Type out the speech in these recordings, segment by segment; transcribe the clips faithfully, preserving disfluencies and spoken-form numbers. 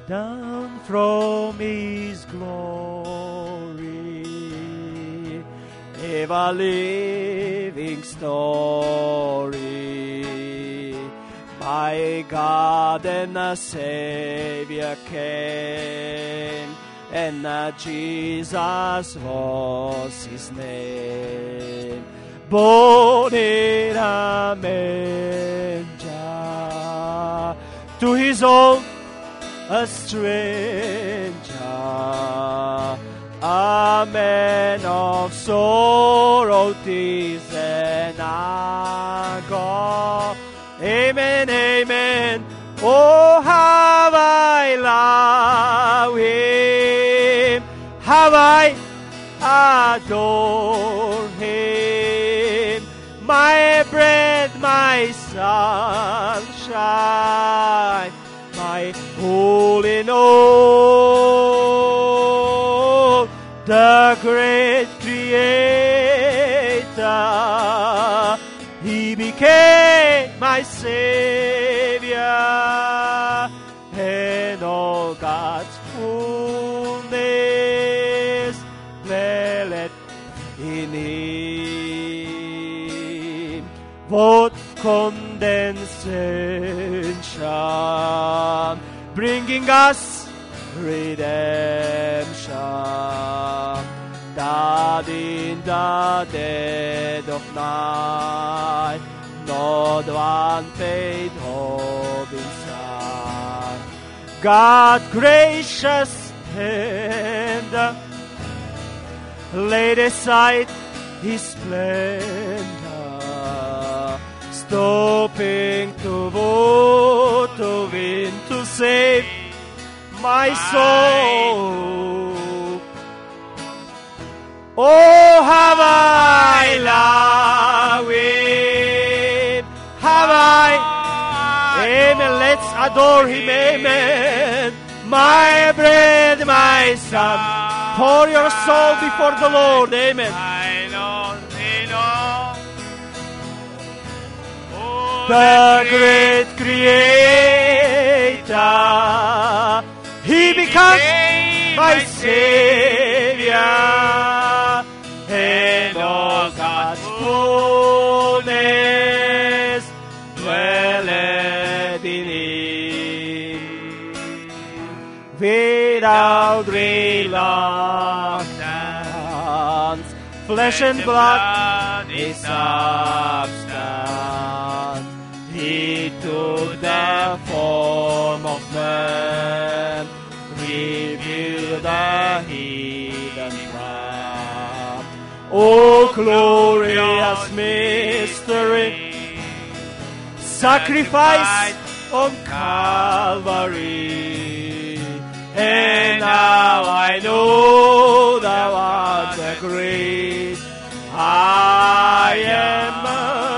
down from His glory, ever living story. My God and a Savior came, and uh, Jesus was His name. Born in a manger, to His own a stranger, a man of sorrow, tears, and anger. Amen, amen. Oh, how I love Him, how I adore Him. My bread, my sunshine, my all in all, the great Creator. He became my Savior, and all God's fullness dwelleth in Him. What condescension, bringing us redemption, that in the dead of night not one paid hope inside. God gracious hand laid aside His splendor, stooping to vote to win to save my soul. Oh, how I love Him, how I, amen, let's adore Him, amen. My bread, my son, pour your soul before the Lord, amen. I know, I know. Oh, the great Creator, He becomes my Savior, and all God's fullness dwelleth in Him. Without reluctance, flesh and blood is substance. He took the form of man, revealed the hidden plan. Oh, glorious mystery, sacrifice on Calvary. And now I know Thou art the great I am.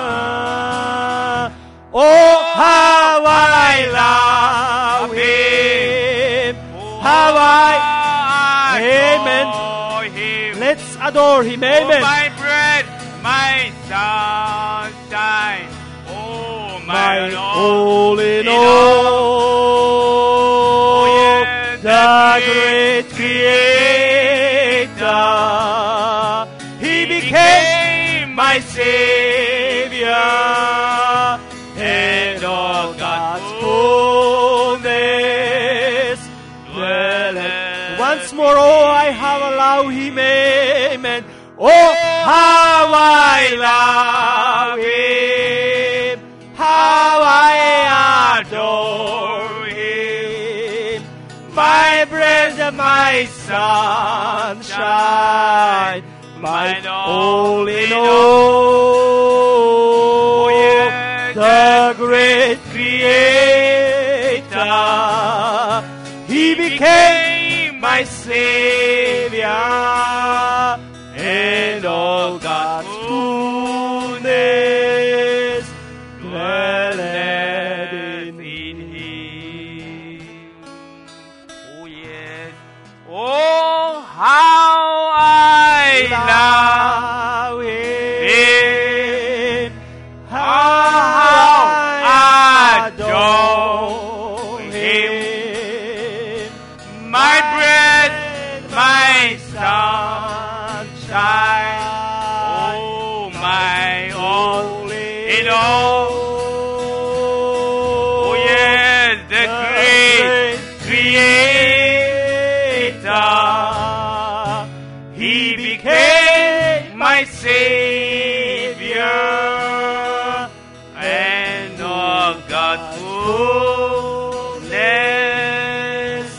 Oh, how I love Him, how I, amen. Let's adore Him, amen. Oh, my bread, my sunshine, oh, my, my all in all, oh, yes, the great Creator, He became my Savior, and all God's fullness dwelleth. Once more, oh, I have allowed Him, amen. Oh, how I love Him, how I adore Him. My bread, my sunshine, my all in all, the great Creator, He became my Savior, and all God's fullness dwelleth in Him. Oh, yes. Oh, how I love Him, how I adore Him. all. Oh yes, the great Creator. He became my Savior, and all God's fullness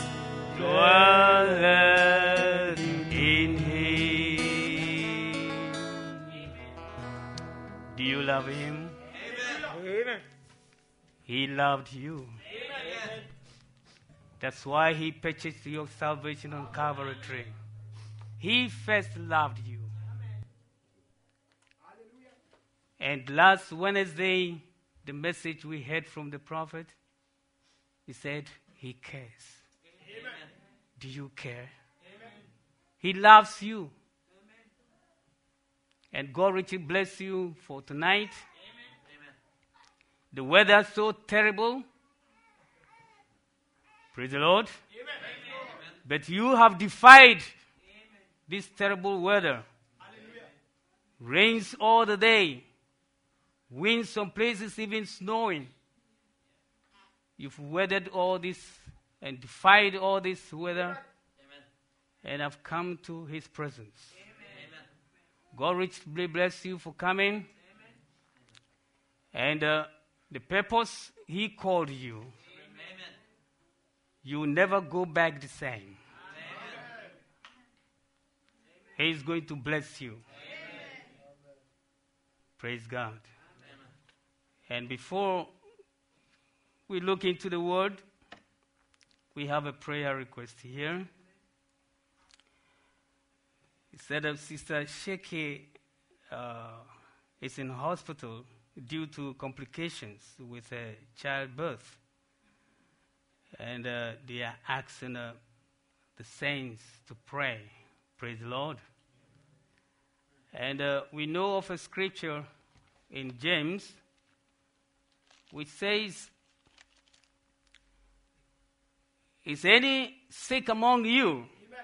dwelleth in Him. Do you love Him? Amen. He loved you. Amen. That's why He purchased your salvation on Calvary tree. He first loved you. And last Wednesday, the message we heard from the prophet, he said, He cares. Amen. Do you care? Amen. He loves you. And God richly bless you for tonight. Amen. The weather is so terrible. Praise the Lord. Amen. But you have defied this terrible weather. Hallelujah. Rains all the day. Wind, some places even snowing. You've weathered all this and defied all this weather. Amen. And have come to His presence. Amen. God richly bless you for coming. And uh, the purpose He called you, Amen. you never go back the same. He is going to bless you. Amen. Praise God. Amen. And before we look into the Word, we have a prayer request here. It said that Sister Sheke uh, is in hospital due to complications with uh, childbirth. And uh, they are asking uh, the saints to pray. Praise the Lord. And uh, we know of a scripture in James which says, is any sick among you? Amen.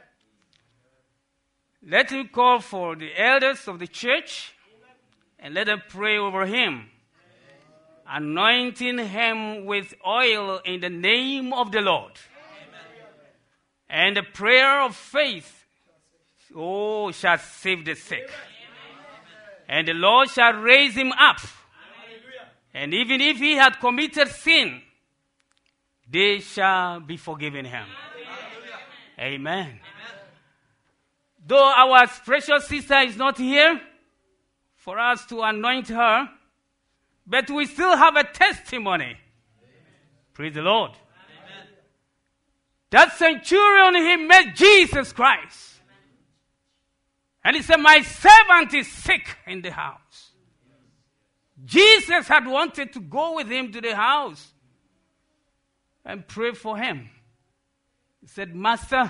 Let him call for the elders of the church and let them pray over him, anointing him with oil in the name of the Lord. And the prayer of faith, oh, shall save the sick. And the Lord shall raise him up. And even if he had committed sin, they shall be forgiven him. Amen. Amen. Though our precious sister is not here for us to anoint her, but we still have a testimony. Amen. Praise the Lord. Amen. That centurion, he met Jesus Christ. And he said, my servant is sick in the house. Jesus had wanted to go with him to the house and pray for him. He said, Master,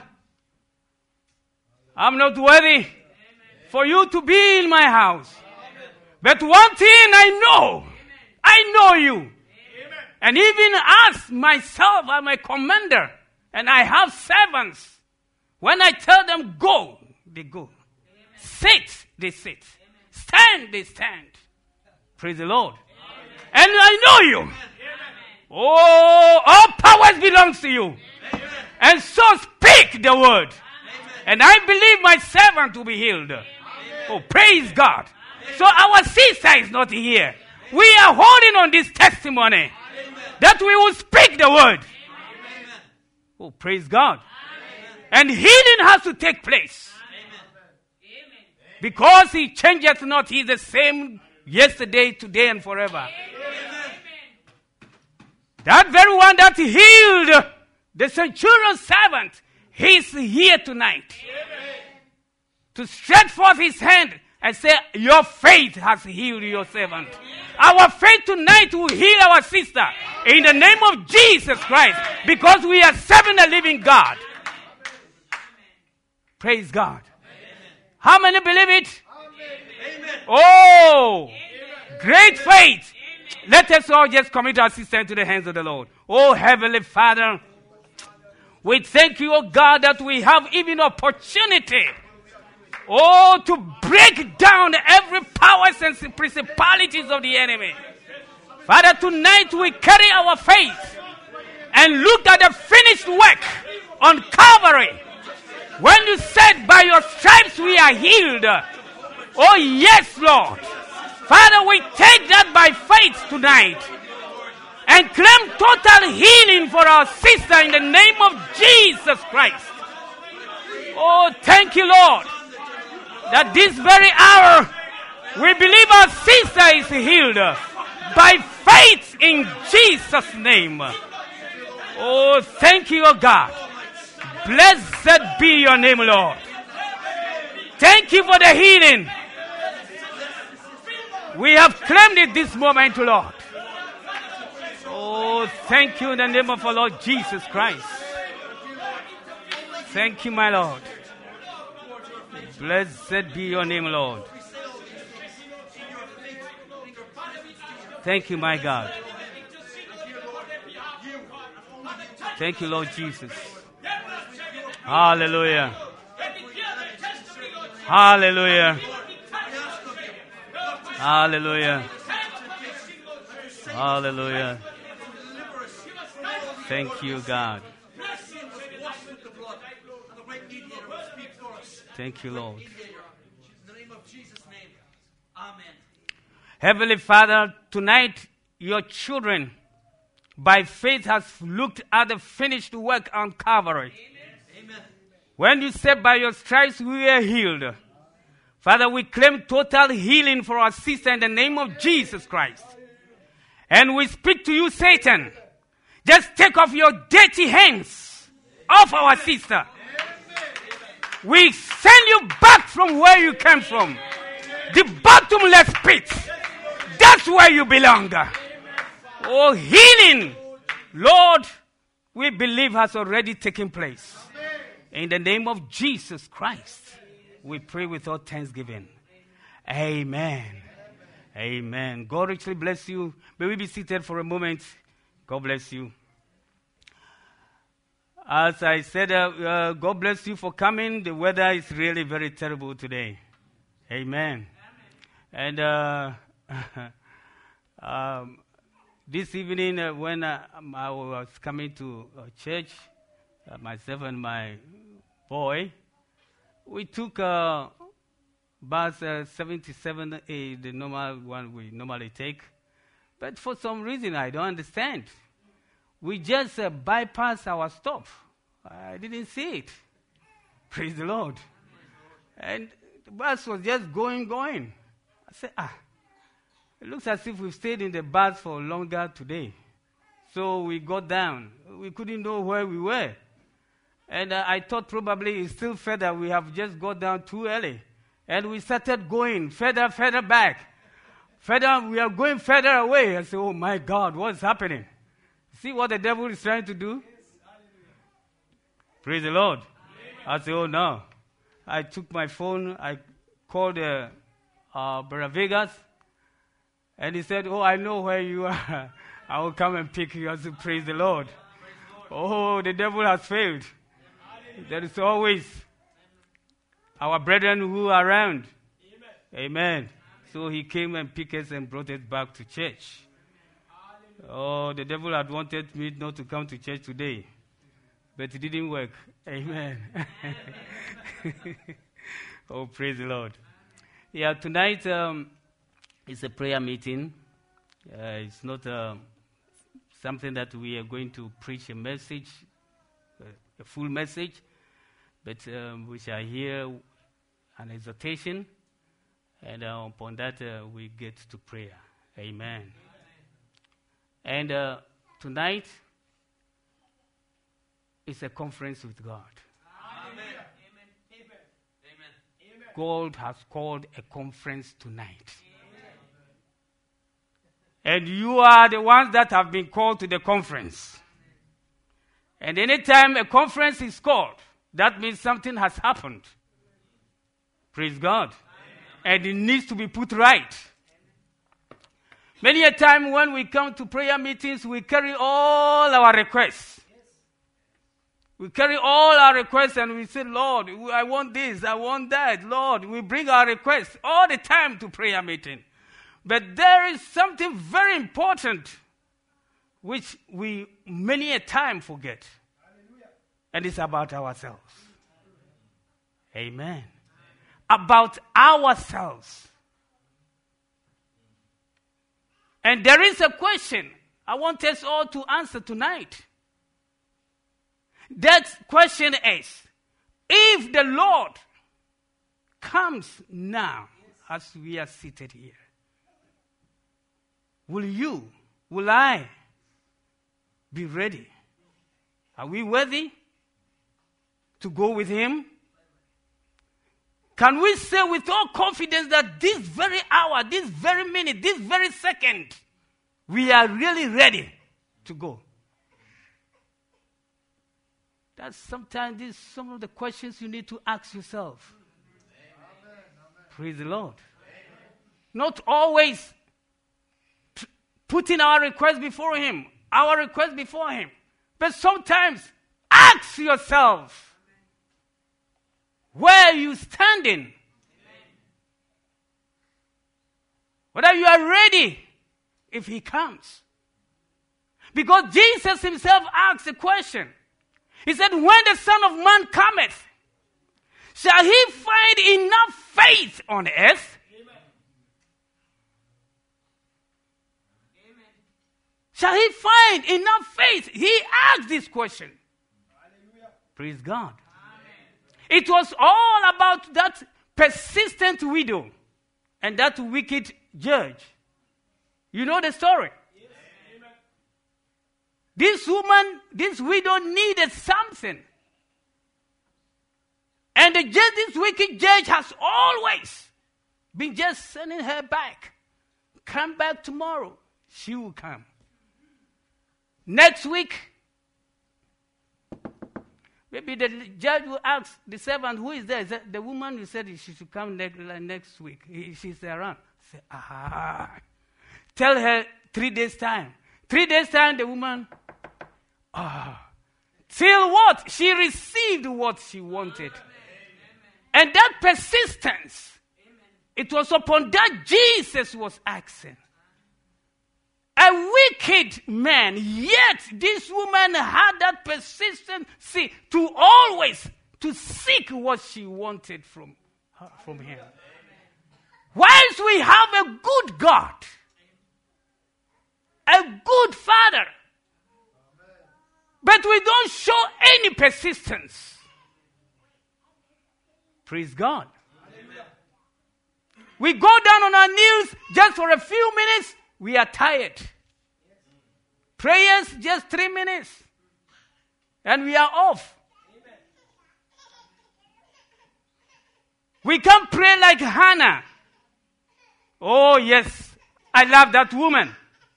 I'm not worthy Amen. For you to be in my house. Amen. But one thing I know, Amen. I know you. Amen. And even as myself, I'm a commander, and I have servants. When I tell them go, they go. Amen. Sit, they sit. Amen. Stand, they stand. Praise the Lord. Amen. And I know you. Amen. Oh, all powers belongs to you. Amen. And so speak the word. Amen. And I believe my servant will be healed. Amen. Oh, praise God. Amen. So our sister is not here. We are holding on this testimony. Amen. That we will speak the word. Amen. Oh, praise God. Amen. And healing has to take place. Amen. Because he changeth not. He is the same yesterday, today, and forever. Amen. That very one that healed the centurion's servant, he is here tonight. Amen. To stretch forth his hand and say, your faith has healed your servant. Amen. Our faith tonight will heal our sister in the name of Jesus Christ, because we are serving a living God. Amen. Praise God. Amen. How many believe it? Amen. Oh, Amen. Great faith. Amen. Let us all just commit our sister into the hands of the Lord. Oh, Heavenly Father, we thank you, oh God, that we have even opportunity, oh, to break down every powers and principalities of the enemy. Father, tonight we carry our faith and look at the finished work on Calvary. When you said, by your stripes we are healed. Oh, yes, Lord. Father, we take that by faith tonight and claim total healing for our sister in the name of Jesus Christ. Oh, thank you, Lord, that this very hour we believe our sister is healed by faith in Jesus' name. Oh, thank you, oh God. Blessed be your name, Lord. Thank you for the healing. We have claimed it this moment, Lord. Oh, thank you in the name of our Lord Jesus Christ. Thank you, my Lord. Blessed be your name, Lord. Thank you, my God. Thank you, Lord Jesus. Hallelujah. Hallelujah. Hallelujah. Hallelujah. Thank you, God. Thank you, Lord. In the name of Jesus' name. Amen. Heavenly Father, tonight your children by faith has looked at the finished work on Calvary. Amen. When you said by your stripes we are healed, Father, we claim total healing for our sister in the name of Jesus Christ. And we speak to you, Satan. Just take off your dirty hands off our sister. We send you back from where you came from. The bottomless pit. That's where you belong. Oh, healing, Lord, we believe has already taken place. In the name of Jesus Christ, we pray with all thanksgiving. Amen. Amen. God richly bless you. May we be seated for a moment. God bless you. As I said, uh, uh, God bless you for coming. The weather is really very terrible today. Amen. And uh, um, this evening, uh, when uh, I was coming to uh, church, uh, myself and my boy, we took uh, bus uh, seventy-seven A, the normal one we normally take. But for some reason, I don't understand. We just uh, bypassed our stop. I didn't see it. Praise the Lord. And the bus was just going, going. I said, ah, it looks as if we've stayed in the bus for longer today. So we got down. We couldn't know where we were. And uh, I thought probably it's still further. We have just got down too early. And we started going further, further back. Further, we are going further away. I said, oh my God, what's happening? See what the devil is trying to do? Praise the Lord. I said, oh no. I took my phone. I called uh, uh, Brother Vegas. And he said, oh, I know where you are. I will come and pick you. I said, praise the Lord. Oh, the devil has failed. There is always our brethren who are around. Amen. Amen. So he came and picked us and brought us back to church. Oh, the devil had wanted me not to come to church today, but it didn't work. Amen. Oh, praise the Lord. Yeah, tonight um, it's a prayer meeting. Uh, it's not uh, something that we are going to preach a message, uh, a full message, but um, we shall hear an exhortation, and uh, upon that uh, we get to prayer. Amen. And uh, tonight is a conference with God. Amen. Amen. God has called a conference tonight. And you are the ones that have been called to the conference. And anytime a conference is called, that means something has happened. Praise God. And it needs to be put right. Many a time when we come to prayer meetings, we carry all our requests. We carry all our requests and we say, Lord, I want this, I want that. Lord, we bring our requests all the time to prayer meeting. But there is something very important which we many a time forget. Hallelujah. And it's about ourselves. Amen. About ourselves. And there is a question I want us all to answer tonight. That question is, if the Lord comes now, as we are seated here, will you, will I be ready? Are we worthy to go with him? Can we say with all confidence that this very hour, this very minute, this very second, we are really ready to go? That's sometimes this some of the questions you need to ask yourself. Amen. Praise the Lord. Amen. Not always t- putting our request before him, our request before him, but sometimes ask yourself, where are you standing? Amen. Whether you are ready if he comes. Because Jesus himself asked a question. He said, when the Son of Man cometh, shall he find enough faith on earth? Amen. Amen. Shall he find enough faith? He asked this question. Hallelujah. Praise God. Amen. It was all about that persistent widow and that wicked judge. You know the story. This woman, this widow needed something. And the judge, this wicked judge has always been just sending her back. Come back tomorrow. She will come. Next week, maybe the judge will ask the servant, who is there? Is that the woman who said she should come next, next week. She's around. Say, ah. Tell her three days' time. Three days' time, the woman... Ah, till what? She received what she wanted. Amen. And that persistence, amen, it was upon that Jesus was asking. A wicked man, yet this woman had that persistency to always to seek what she wanted from her, from him. Amen. Whilst we have a good God, a good Father, but we don't show any persistence. Praise God. Amen. We go down on our knees just for a few minutes. We are tired. Prayers just three minutes. And we are off. Amen. We can pray like Hannah. Oh yes, I love that woman.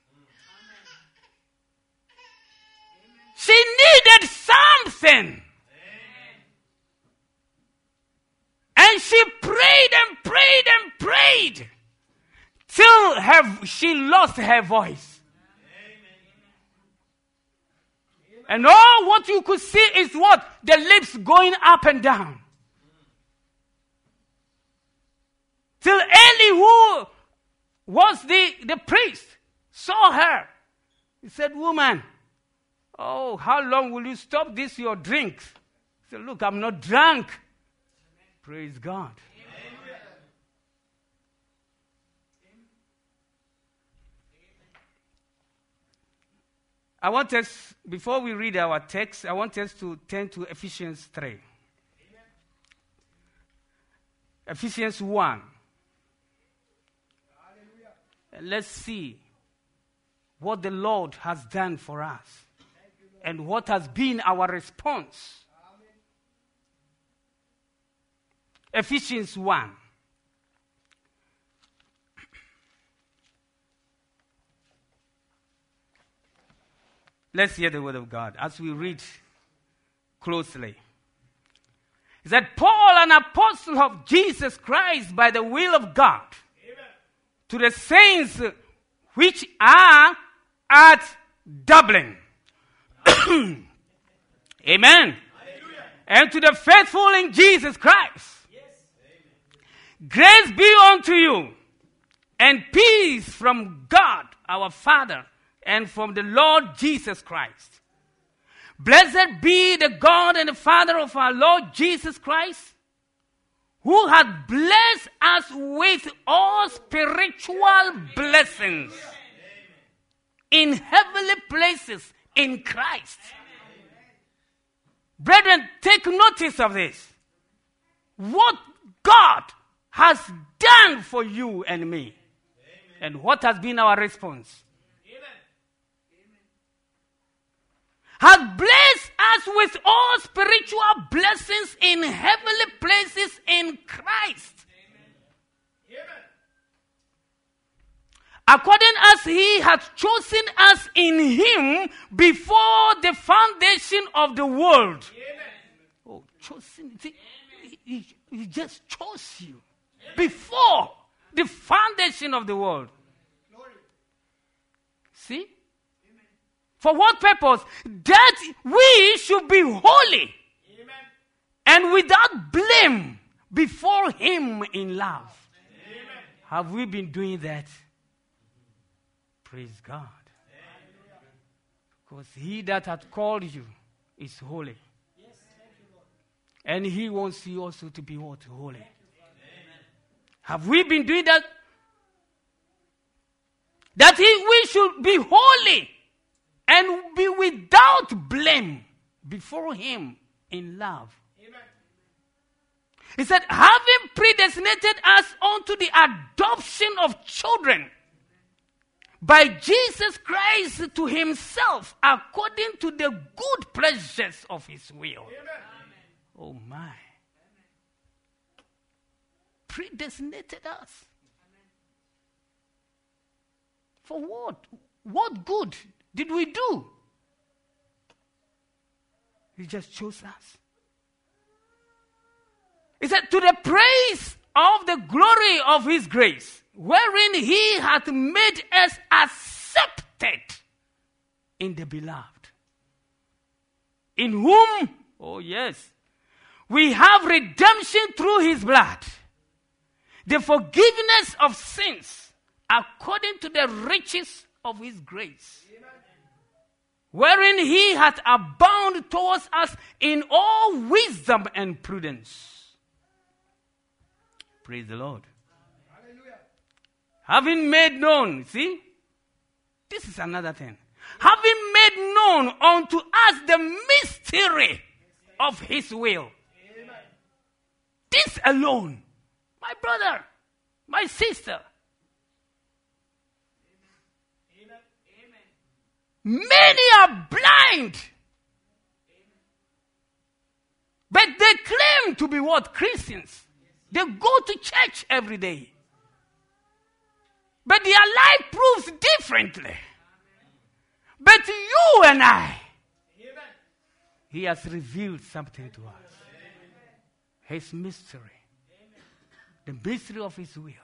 She needed something. Amen. And she prayed and prayed and prayed till her, she lost her voice. Amen. And all what you could see is what? The lips going up and down. Till Eli, who was the, the priest, saw her. He said, woman, oh, how long will you stop this, your drinks? He said, look, I'm not drunk. Amen. Praise God. Amen. I want us, before we read our text, I want us to turn to Ephesians three. Amen. Ephesians one. And let's see what the Lord has done for us. And what has been our response. Amen. Ephesians one. Let's hear the word of God as we read closely. It said, Paul, an apostle of Jesus Christ by the will of God, amen, to the saints which are at Dublin. Amen. Hallelujah. And to the faithful in Jesus Christ. Yes. Grace be unto you and peace from God our Father and from the Lord Jesus Christ. Blessed be the God and the Father of our Lord Jesus Christ, who hath blessed us with all spiritual blessings in heavenly places in Christ. Brethren, take notice of this. What God has done for you and me. Amen. And what has been our response? Amen. Has blessed us with all spiritual blessings in heavenly places in Christ. Amen. According as he has chosen us in him before the foundation of the world. Amen. Oh, chosen. See, he, he just chose you before the foundation of the world. Glory. See? Amen. For what purpose? That we should be holy. Amen. And without blame before him in love. Amen. Have we been doing that? Praise God. Amen. Because he that hath called you is holy. Yes. Thank you, Lord. And he wants you also to be what? Holy. Amen. Have we been doing that? That he, we should be holy and be without blame before him in love. Amen. He said, having predestinated us unto the adoption of children by Jesus Christ to himself, according to the good pleasures of his will. Amen. Oh my. Predestinated us. Amen. For what? What good did we do? He just chose us. He said, to the praise of the glory of his grace, wherein he hath made us accepted in the beloved, in whom, oh yes, we have redemption through his blood, the forgiveness of sins, according to the riches of his grace. Amen. Wherein he hath abounded towards us in all wisdom and prudence. Praise the Lord. Hallelujah. Having made known, see, this is another thing. Having made known unto us the mystery of his will. Amen. This alone, my brother, my sister. Amen. Amen. Many are blind. Amen. But they claim to be what? Christians. They go to church every day. But their life proves differently. Amen. But you and I, Amen. He has revealed something to us. Amen. His mystery. Amen. The mystery of his will. Amen.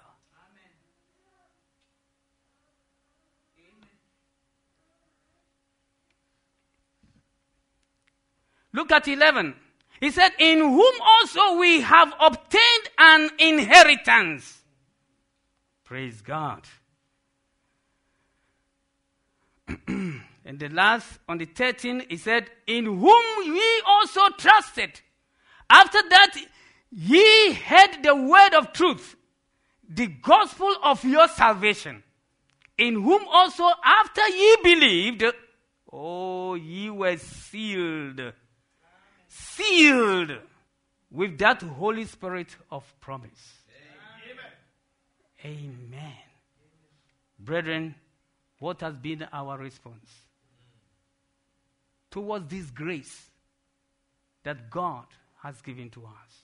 Look at eleven. He said, in whom also we have obtained an inheritance. Praise God. And the last, on the thirteenth, he said, in whom ye also trusted. After that, ye heard the word of truth, the gospel of your salvation. In whom also, after ye believed, oh, ye were sealed. Sealed with that Holy Spirit of promise. Amen. Amen. Brethren, what has been our response towards this grace that God has given to us?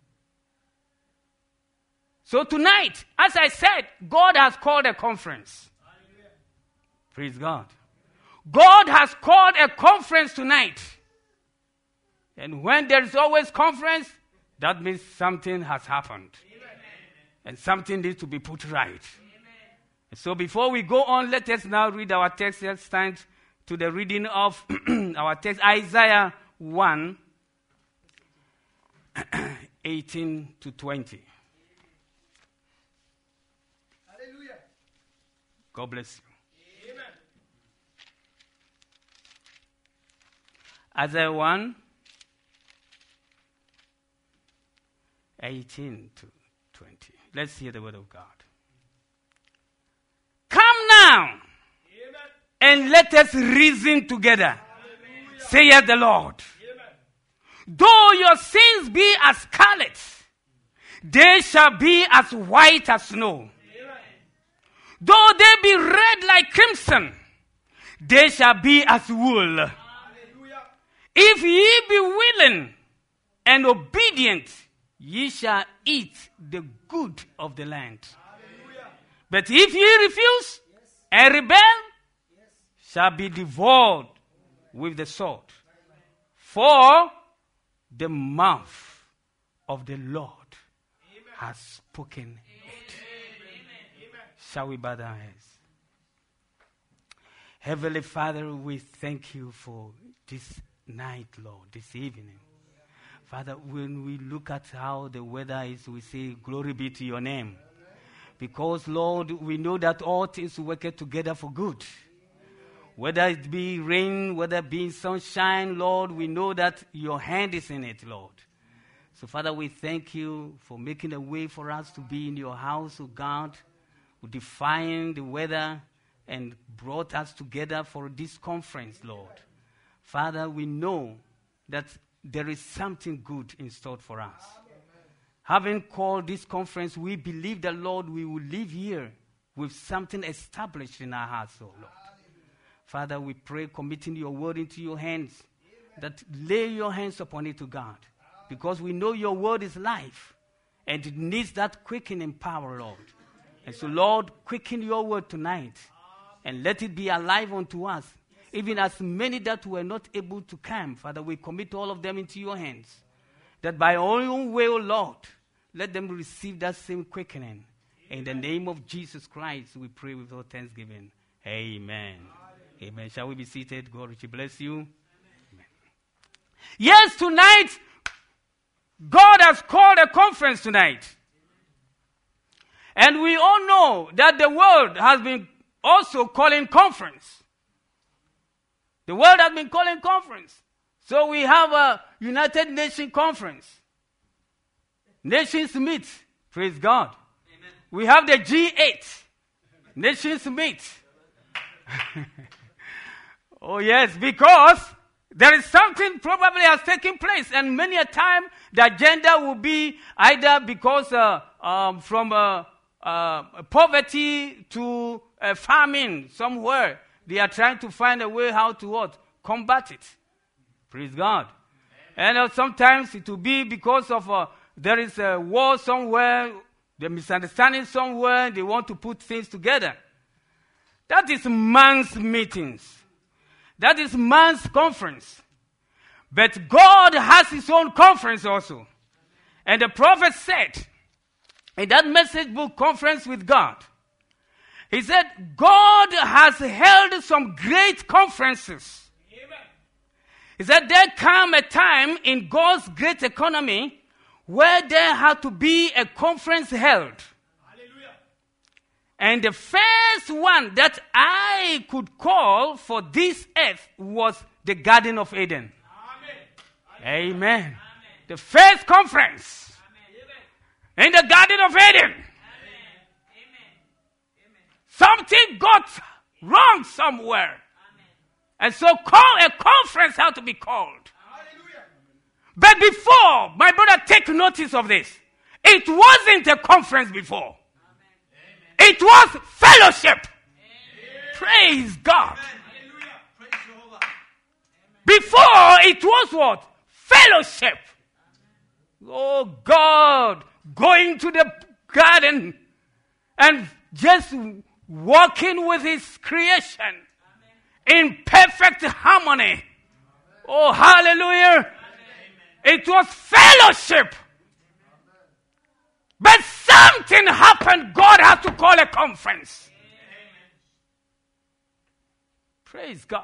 So tonight, as I said, God has called a conference. Praise God. God has called a conference tonight. And when there is always conference, that means something has happened. Amen. And something needs to be put right. Amen. So before we go on, let us now read our text. Let's stand to the reading of our text, Isaiah one, eighteen to twenty. Hallelujah. God bless you. Amen. Isaiah one, eighteen to twenty. Let's hear the word of God. Come now, Amen. and let us reason together, saith the Lord. Amen. Though your sins be as scarlet, they shall be as white as snow. Amen. Though they be red like crimson, they shall be as wool. Hallelujah. If ye be willing and obedient, ye shall eat the good of the land. Hallelujah. But if ye refuse and rebel, shall be devoured with the sword. For the mouth of the Lord has spoken it. Shall we bow our heads? Heavenly Father, we thank you for this night, Lord, this evening. Father, when we look at how the weather is, we say, glory be to your name. Because, Lord, we know that all things work together for good. Whether it be rain, whether it be sunshine, Lord, we know that your hand is in it, Lord. So, Father, we thank you for making a way for us to be in your house, oh God, who defined the weather and brought us together for this conference, Lord. Father, we know that there is something good in store for us. Amen. Having called this conference, we believe that, Lord, we will live here with something established in our hearts, oh Lord. Amen. Father, we pray, committing your word into your hands, Amen. That lay your hands upon it to God. Amen. Because we know your word is life, and it needs that quickening power, Lord. Amen. And so, Lord, quicken your word tonight, Amen. And let it be alive unto us. Even as many that were not able to come, Father, we commit all of them into your hands. That by your own way, O Lord, let them receive that same quickening. Amen. In the name of Jesus Christ, we pray with all thanksgiving. Amen. Amen. Amen. Shall we be seated? God richly bless you. Amen. Amen. Yes, tonight, God has called a conference tonight. And we all know that the world has been also calling conference. The world has been calling conference. So we have a United Nations conference. Nations meet. Praise God. Amen. We have the G eight. Nations meet. Oh yes, because there is something probably has taken place. And many a time the agenda will be either because uh, um, from uh, uh, poverty to uh, famine somewhere. They are trying to find a way how to what? Combat it. Praise God. Amen. And uh, sometimes it will be because of uh, there is a war somewhere, the misunderstanding somewhere, they want to put things together. That is man's meetings. That is man's conference. But God has his own conference also. And the prophet said, in that message book, Conference with God, he said, God has held some great conferences. Amen. He said, there come a time in God's great economy where there had to be a conference held. Hallelujah. And the first one that I could call for this earth was the Garden of Eden. Amen. Amen. Amen. The first conference Amen. In the Garden of Eden. Something got wrong somewhere. Amen. And so call a conference had to be called. Hallelujah. But before, my brother, take notice of this. It wasn't a conference before. Amen. It was fellowship. Amen. Praise God. Praise before, it was what? Fellowship. Amen. Oh God, going to the garden and just walking with his creation. Amen. In perfect harmony. Amen. Oh, hallelujah. Amen. It was fellowship. Amen. But something happened. God had to call a conference. Amen. Praise God.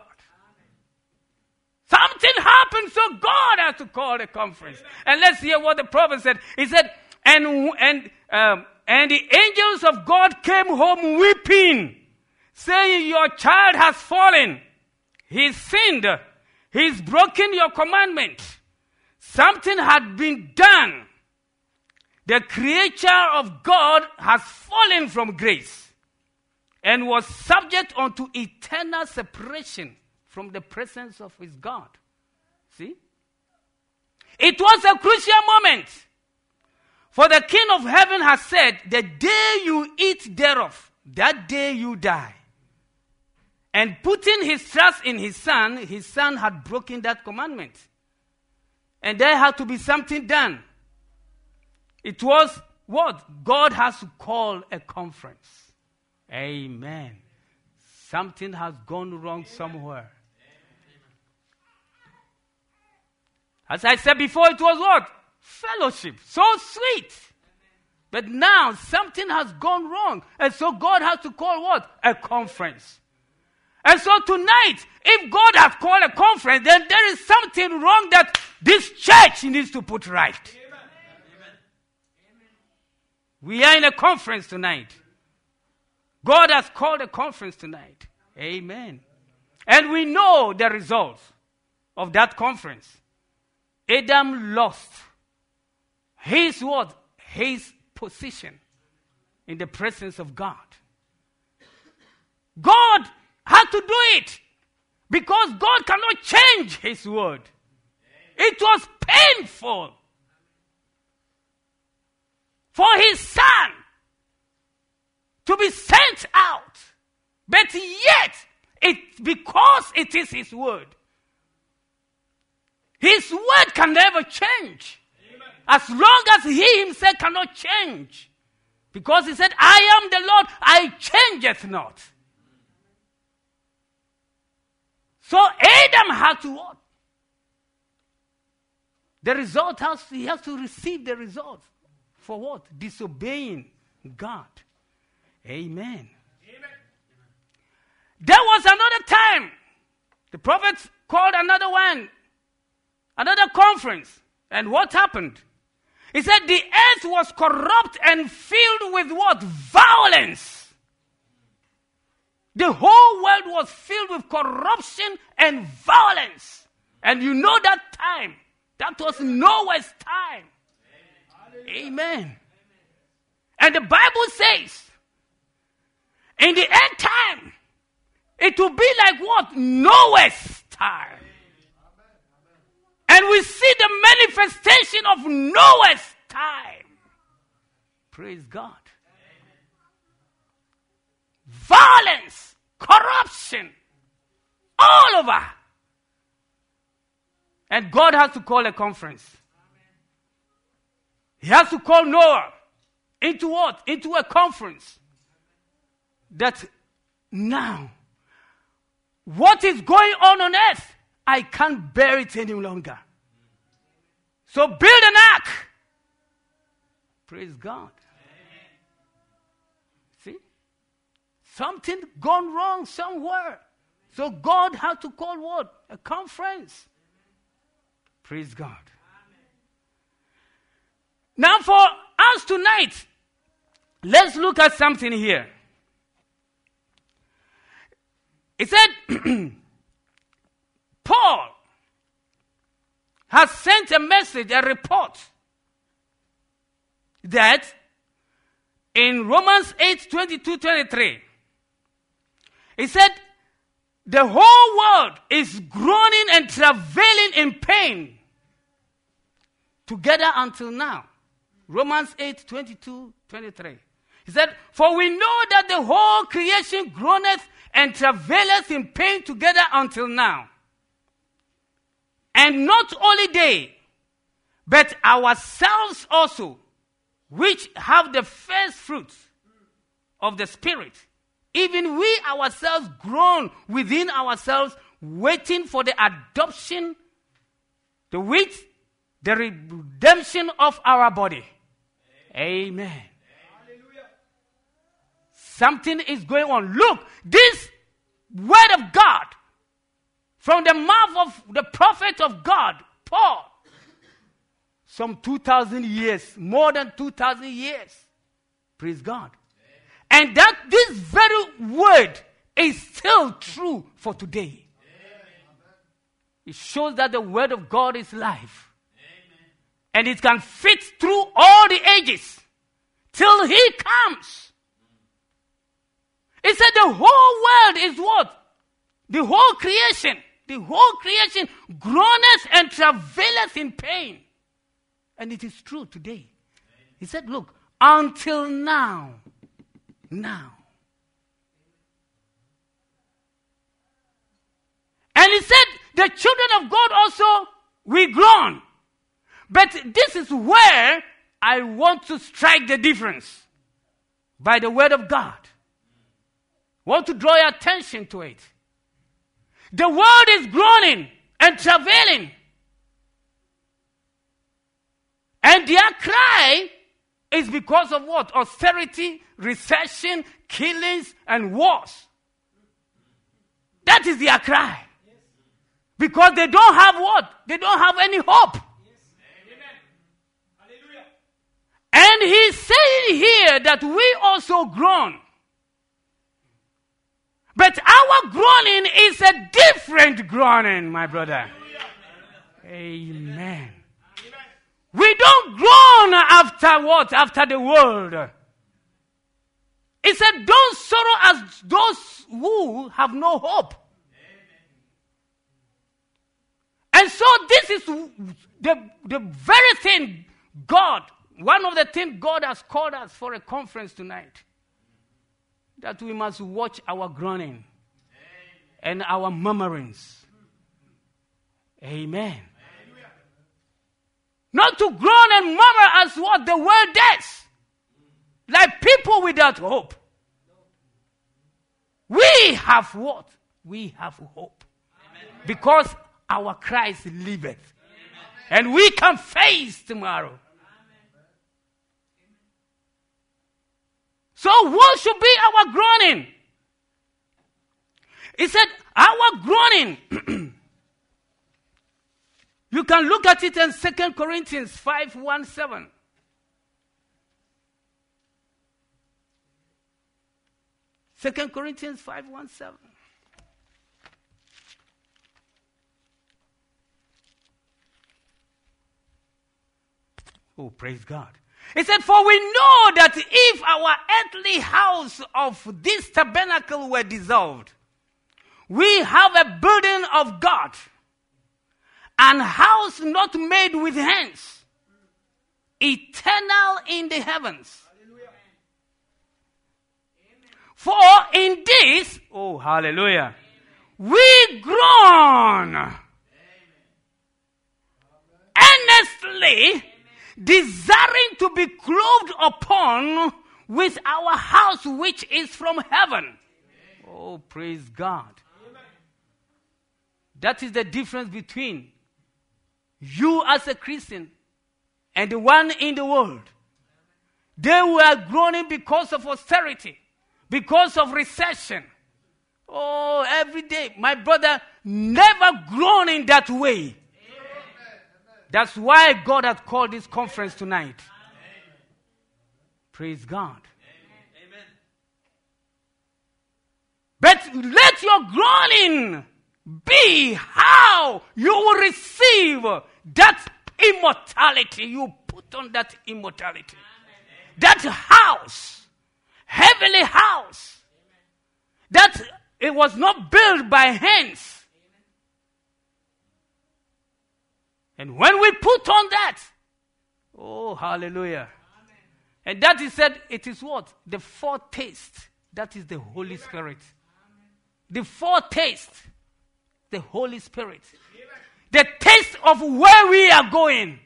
Amen. Something happened, so God had to call a conference. Amen. And let's hear what the prophet said. He said, and, and, um, And the angels of God came home weeping, saying your child has fallen, he's sinned, he's broken your commandment. Something had been done. The creature of God has fallen from grace and was subject unto eternal separation from the presence of his God. See? It was a crucial moment. For the King of heaven has said, the day you eat thereof, that day you die. And putting his trust in his son, his son had broken that commandment. And there had to be something done. It was what? God has to call a conference. Amen. Something has gone wrong somewhere. As I said before, it was what? Fellowship. So sweet. But now something has gone wrong. And so God has to call what? A conference. And so tonight, if God has called a conference, then there is something wrong that this church needs to put right. Amen. We are in a conference tonight. God has called a conference tonight. Amen. And we know the results of that conference. Adam lost his what? His position in the presence of God. God had to do it because God cannot change his word. It was painful for his son to be sent out. But yet, it because it is his word. His word can never change. Amen. As long as he himself cannot change. Because he said, I am the Lord, I changeth not. So Adam had to what? The result has, he has to receive the result. For what? Disobeying God. Amen. Amen. There was another time. The prophet called another one. Another conference. And what happened? He said the earth was corrupt and filled with what? Violence. The whole world was filled with corruption and violence. And you know that time. That was Noah's time. Amen. Amen. And the Bible says, in the end time, it will be like what? Noah's time. And we see the manifestation of Noah's time. Praise God. Violence, corruption, all over. And God has to call a conference. He has to call Noah into what? Into a conference. That now, what is going on on earth? I can't bear it any longer. So build an ark. Praise God. Amen. See? Something gone wrong somewhere. So God had to call what? A conference. Praise God. Amen. Now for us tonight, let's look at something here. It said, Paul has sent a message, a report, that in Romans eight, twenty-two, twenty-three, he said, the whole world is groaning and travailing in pain together until now. Romans eight, twenty-two, twenty-three. He said, for we know that the whole creation groaneth and travaileth in pain together until now. And not only they, but ourselves also, which have the first fruits of the Spirit, even we ourselves groan within ourselves, waiting for the adoption, the with the redemption of our body. Amen. Amen. Something is going on. Look, this word of God from the mouth of the prophet of God, Paul, some two thousand years, more than two thousand years. Praise God. Amen. And that this very word is still true for today. It shows that the word of God is life. And it can fit through all the ages till he comes. It said the whole world is what? The whole creation. The whole creation groaneth and travaileth in pain. And it is true today. He said, look, until now, now. And he said, the children of God also, we groan. But this is where I want to strike the difference. By the word of God. I want to draw your attention to it. The world is groaning and travailing. And their cry is because of what? Austerity, recession, killings, and wars. That is their cry. Because they don't have what? They don't have any hope. And he's saying here that we also groan. But our groaning is a different groaning, my brother. Amen. Amen. We don't groan after what? After the world. It said, don't sorrow as those who have no hope. And so this is the, the very thing God, one of the things God has called us for a conference tonight. That we must watch our groaning and our murmurings. Amen. Not to groan and murmur as what the world does. Like people without hope. We have what? We have hope. Amen. Because our Christ liveth. Amen. And we can face tomorrow. Amen. So what should be our groaning? He said, our groaning. You can look at it in Second Corinthians five, one, seven. Second Corinthians five, one, seven. Oh, praise God. He said, for we know that if our earthly house of this tabernacle were dissolved, we have a building of God, an house not made with hands, eternal in the heavens. Hallelujah. For in this, oh hallelujah, we groan earnestly, desiring to be clothed upon with our house which is from heaven. Oh, praise God. That is the difference between you as a Christian and the one in the world. They were groaning because of austerity, because of recession. Oh, every day. My brother, never groaning that way. That's why God has called this conference tonight. Amen. Praise God. Amen. But let your groaning be how you will receive that immortality. You put on that immortality. Amen. That house, heavenly house, that it was not built by hands. And when we put on that, oh, hallelujah. Amen. And that is said, it is what? The foretaste. That is the Holy Spirit. Amen. The foretaste, the Holy Spirit. Amen. The taste of where we are going. Amen.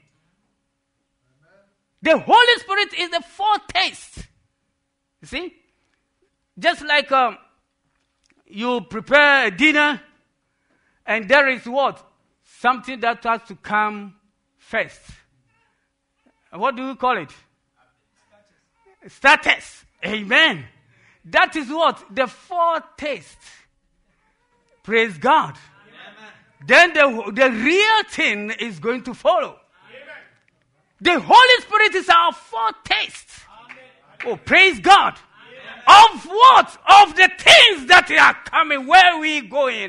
The Holy Spirit is the foretaste. You see? Just like um, you prepare a dinner, and there is what? Something that has to come first. What do you call it? Status. Status. Amen. That is what? The foretaste. Praise God. Amen. Then the, the real thing is going to follow. Amen. The Holy Spirit is our foretaste. Amen. Oh, praise God. Amen. Of what? Of the things that are coming, where we going.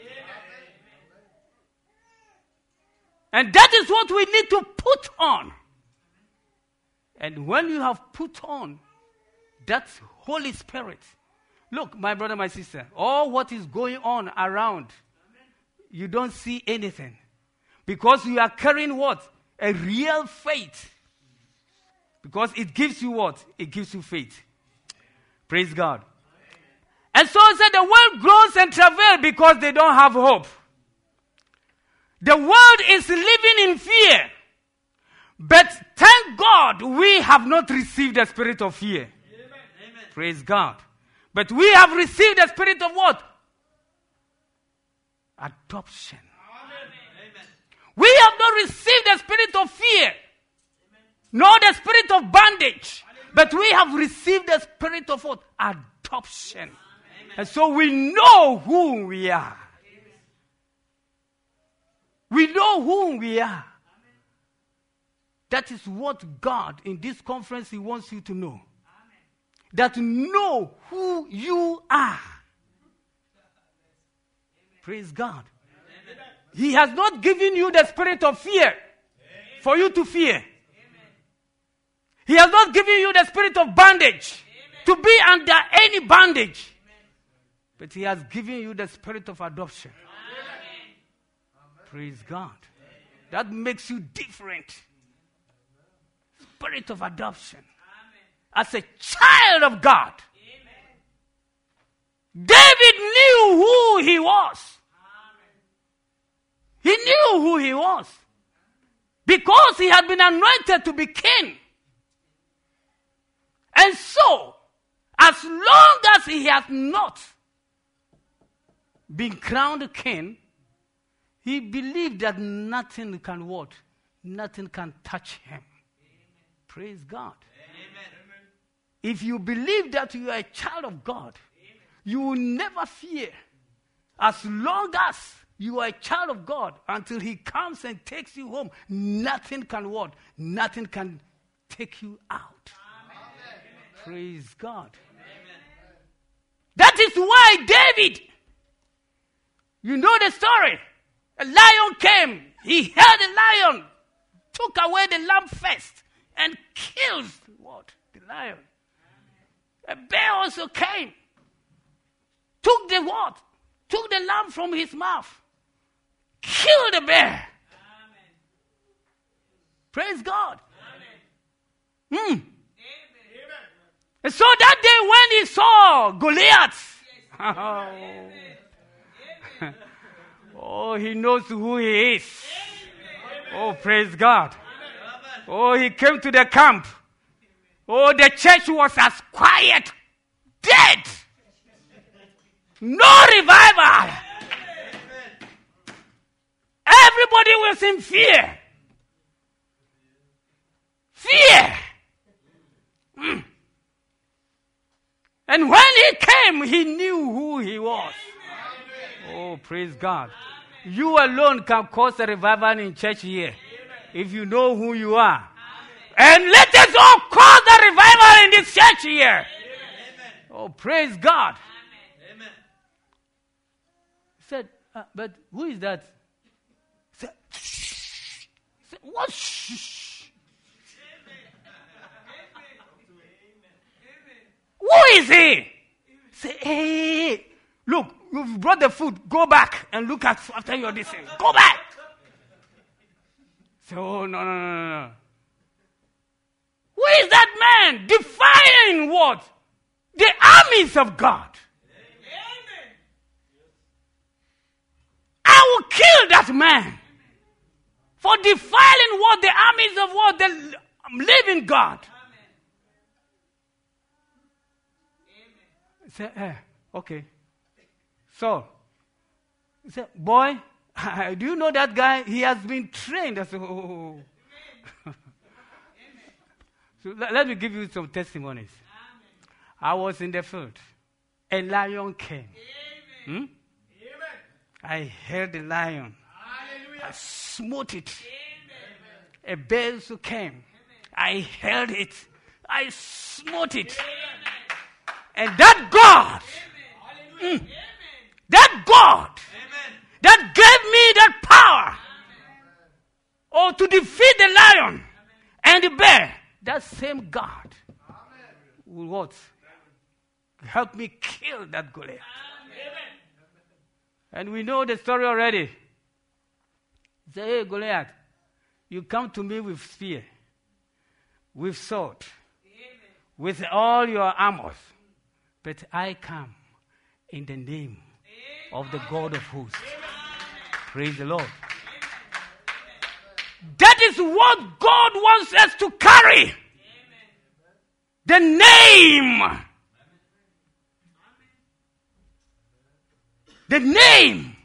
And that is what we need to put on. And when you have put on that Holy Spirit, look, my brother, my sister, all what is going on around, you don't see anything. Because you are carrying what? A real faith. Because it gives you what? It gives you faith. Praise God. And so it said the world groans and travails because they don't have hope. The world is living in fear. But thank God we have not received the spirit of fear. Amen. Praise God. But we have received the spirit of what? Adoption. Amen. We have not received the spirit of fear. Amen. Nor the spirit of bondage. Amen. But we have received the spirit of what? Adoption. Amen. And so we know who we are. We know who we are. That is what God, in this conference, He wants you to know. That know who you are. Praise God. He has not given you the spirit of fear for you to fear. He has not given you the spirit of bondage to be under any bondage. But He has given you the spirit of adoption. Praise God. That makes you different. Spirit of adoption. As a child of God. David knew who he was. He knew who he was. Because he had been anointed to be king. And so, as long as he has not been crowned king, he believed that nothing can what? Nothing can touch him. Amen. Praise God. Amen. If you believe that you are a child of God, amen, you will never fear. As long as you are a child of God, until He comes and takes you home, nothing can what? Nothing can take you out. Amen. Praise God. Amen. That is why David, you know the story. A lion came. He held the lion, took away the lamb first, and killed what? The lion. A bear also came, took the what? Took the lamb from his mouth, killed the bear. Amen. Praise God. Amen. Mm. Amen. And so that day when he saw Goliath, yes. oh, Oh, he knows who he is. Amen. Oh, praise God. Amen. Oh, he came to the camp. Oh, the church was as quiet, dead. No revival. Amen. Everybody was in fear. Fear. Mm. And when he came, he knew who he was. Amen. Oh, praise God. You alone can cause a revival in church here. Amen. If you know who you are. Amen. And let us all cause the revival in this church here. Amen. Oh, praise God. Amen. He said, uh, but who is that? He said, shh. He said, what? Shh. Who is he? He said, hey, look. You've brought the food. Go back and look at after your distance. Go back. So, oh, no, no, no, no. Who is that man defying what? The armies of God. Amen. I will kill that man for defiling what? The armies of what? The living God. Amen. Say, eh, okay. So, he said, boy, do you know that guy? He has been trained. I said, oh. So let, let me give you some testimonies. Amen. I was in the field. A lion came. Hmm? I held the lion. Hallelujah. I smote it. Amen. A bear also came. Amen. I held it. I smote it. Amen. And that God, mm, that God that gave me that power, or to defeat the lion and the bear, that same God will what? Help me kill that Goliath. And we know the story already. Say, hey, Goliath, you come to me with spear, with sword, with all your armors, but I come in the name of the God of hosts. Praise the Lord. That is what God wants us to carry. The name. The name.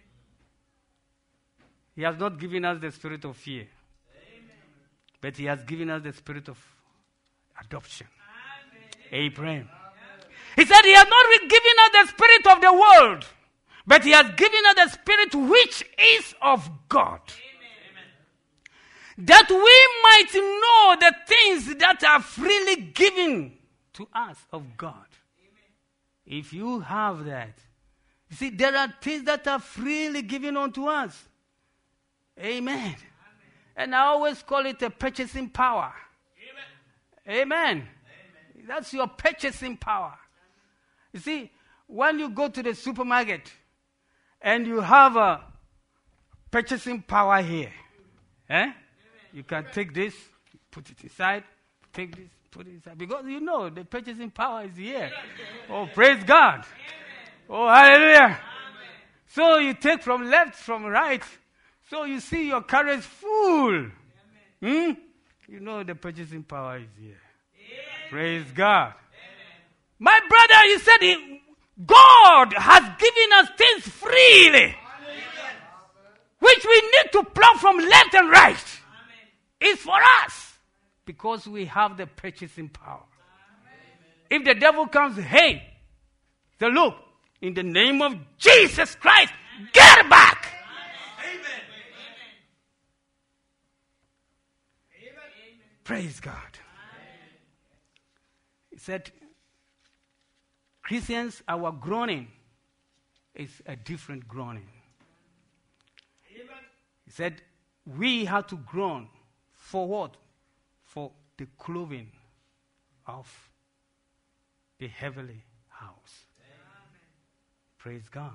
He has not given us the spirit of fear, but He has given us the spirit of adoption. Amen. He said He has not given us the spirit of the world, but He has given us the spirit which is of God. Amen. That we might know the things that are freely given to us of God. Amen. If you have that, you see, there are things that are freely given unto us. Amen. Amen. And I always call it a purchasing power. Amen. Amen. Amen. That's your purchasing power. You see, when you go to the supermarket and you have a purchasing power here, eh? You can take this, put it inside, take this, put it inside. Because you know the purchasing power is here. Oh, praise God. Oh, hallelujah. So you take from left, from right. So you see your car is full. Hmm? You know the purchasing power is here. Praise God. My brother, you said he, God has given us things freely, which we need to pluck from left and right. It's for us because we have the purchasing power. If the devil comes, hey, so look, in the name of Jesus Christ, get back. Amen. Praise God. He said, Christians, our groaning is a different groaning. Amen. He said, we have to groan for what? For the clothing of the heavenly house. Amen. Praise God.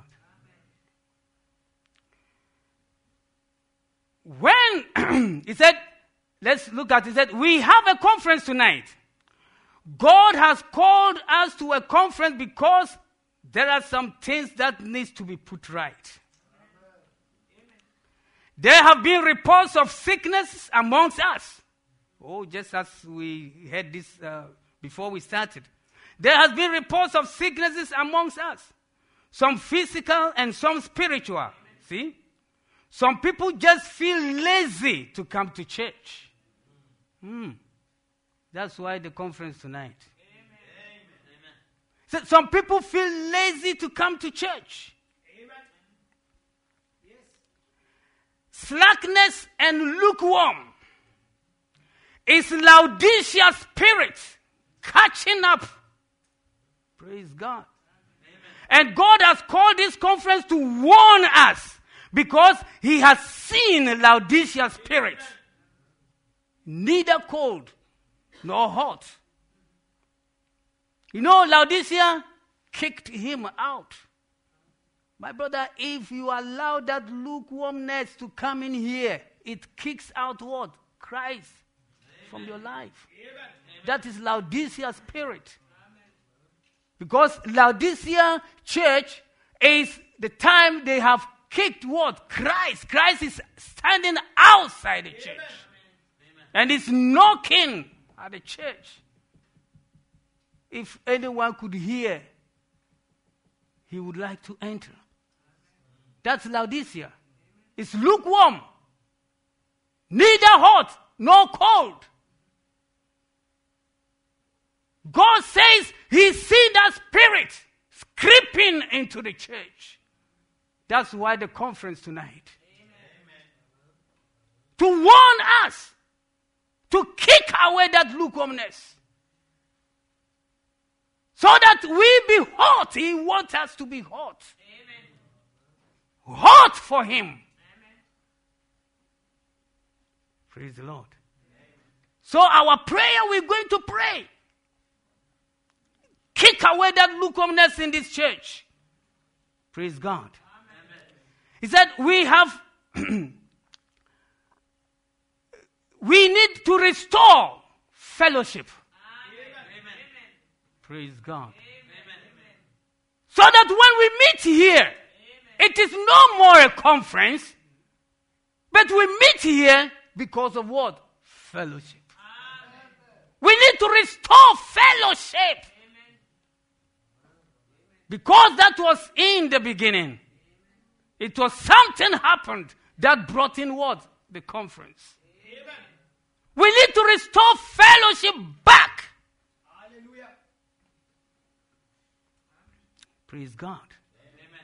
Amen. When he said, let's look at it, he said, we have a conference tonight. God has called us to a conference because there are some things that needs to be put right. Amen. There have been reports of sickness amongst us. Oh, just as we had this uh, before we started. There has been reports of sicknesses amongst us. Some physical and some spiritual. Amen. See? Some people just feel lazy to come to church. Hmm. That's why the conference tonight. Amen. So some people feel lazy to come to church. Amen. Yes. Slackness and lukewarm is Laodicea's spirit catching up. Praise God. Amen. And God has called this conference to warn us because He has seen Laodicea's spirit. Neither cold nor hot. You know, Laodicea kicked him out. My brother, if you allow that lukewarmness to come in here, it kicks out what? Christ. Amen. From your life. Amen. That is Laodicea's spirit. Amen. Because Laodicea church is the time they have kicked what? Christ. Christ is standing outside the church. Amen. And is knocking at the church. If anyone could hear, he would like to enter. That's Laodicea. It's lukewarm. Neither hot nor cold. God says He's seen that spirit creeping into the church. That's why the conference tonight. Amen. To warn us. To kick away that lukewarmness. So that we be hot. He wants us to be hot. Amen. Hot for him. Amen. Praise the Lord. Amen. So our prayer, we're going to pray. Kick away that lukewarmness in this church. Praise God. Amen. He said we have, we need to restore fellowship. Amen. Praise God. Amen. So that when we meet here, amen, it is no more a conference, but we meet here because of what? Fellowship. Amen. We need to restore fellowship. Amen. Because that was in the beginning. It was something happened that brought in what? The conference. Amen. We need to restore fellowship back. Hallelujah. Praise God. Amen.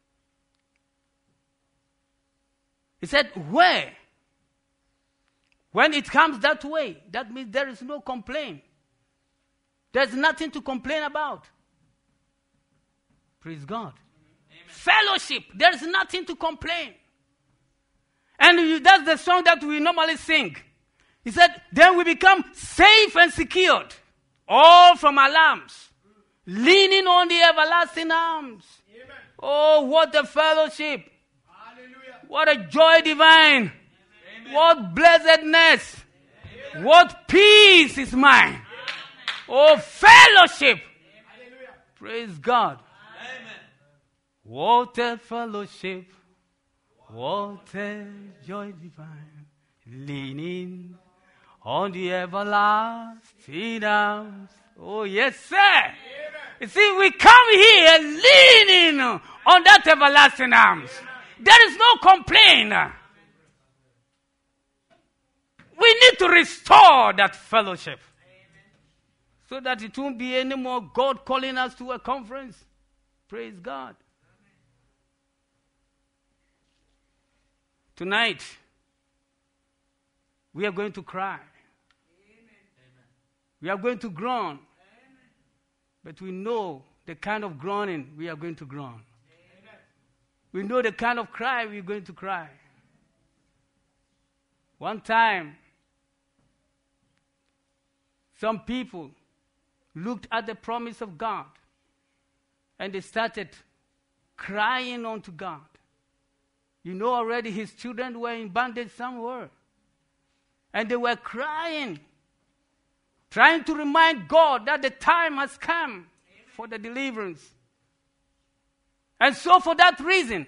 He said, where? When it comes that way, that means there is no complaint. There's nothing to complain about. Praise God. Amen. Fellowship, there's nothing to complain. And you, that's the song that we normally sing. He said, then we become safe and secured, all from alarms, leaning on the everlasting arms. Amen. Oh, what a fellowship. Hallelujah. What a joy divine. Amen. What blessedness. Amen. What peace is mine. Amen. Oh, fellowship. Hallelujah. Praise God. Amen. What a fellowship. What a joy divine. Leaning on the everlasting arms. Oh, yes, sir. Amen. You see, we come here leaning on that everlasting arms. Amen. There is no complaint. We need to restore that fellowship. Amen. So that it won't be any more God calling us to a conference. Praise God. Amen. Tonight, we are going to cry. Amen. We are going to groan. Amen. But we know the kind of groaning we are going to groan. Amen. We know the kind of cry we are going to cry. One time, some people looked at the promise of God and they started crying unto God. You know already his children were in bondage somewhere. And they were crying, trying to remind God that the time has come. Amen. For the deliverance. And so for that reason,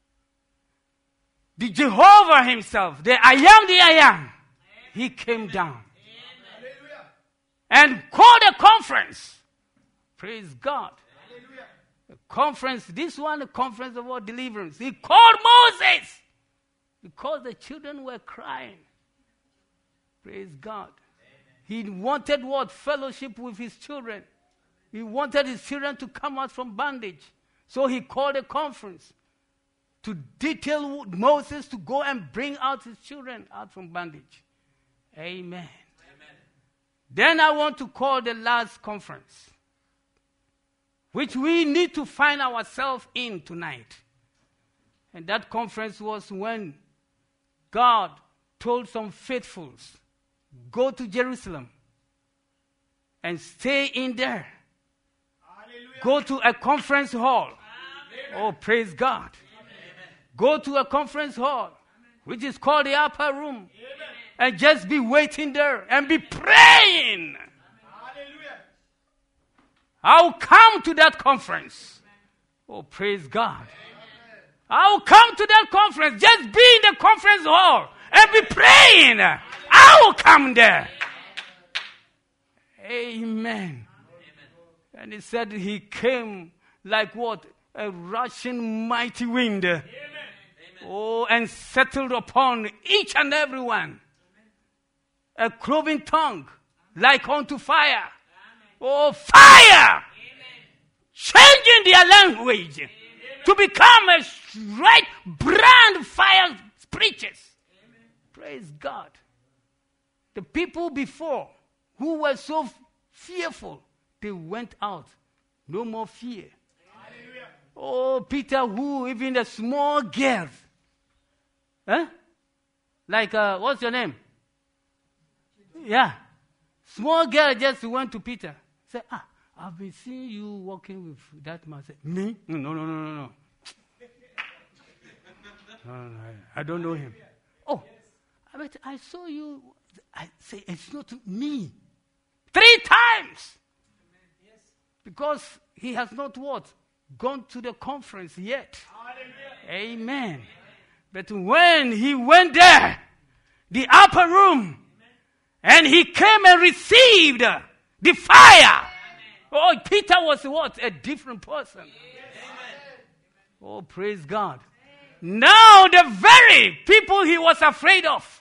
the Jehovah himself, the I am the I am, Amen, he came down. Amen, and called a conference. Praise God. Hallelujah. A conference, this one, a conference of what? Deliverance. He called Moses because the children were crying. Praise God. Amen. He wanted what? Fellowship with his children. He wanted his children to come out from bondage. So he called a conference to detail Moses to go and bring out his children out from bondage. Amen. Amen. Then I want to call the last conference, which we need to find ourselves in tonight. And that conference was when God told some faithfuls, go to Jerusalem and stay in there. Hallelujah. Go to a conference hall. Amen. Oh, praise God. Amen. Go to a conference hall, which is called the upper room. Amen. And just be waiting there and be praying. Hallelujah. I'll come to that conference. Oh, praise God. Amen. I'll come to that conference. Just be in the conference hall and be praying. I will come there. Amen. Amen. And he said he came like what? A rushing mighty wind. Amen. Oh, and settled upon each and every one. A cloven tongue like unto fire. Oh, fire! Changing their language to become a right brand fire preachers. Praise God. The people before who were so fearful, they went out No more fear. Oh, Peter, who even the small girls, huh? Like, uh, what's your name? Yeah. Small girl just went to Peter. Said, ah, I've been seeing you walking with that man. Said, me? No, no, no, no, no. no, no I, I don't know him. Oh, I bet I saw you. I say, it's not me. Three times. Because he has not what? Gone to the conference yet. Hallelujah. Amen. Amen. But when he went there, the upper room, amen, and he came and received the fire. Amen. Oh, Peter was what? A different person. Yes. Oh, praise God. Amen. Now the very people he was afraid of,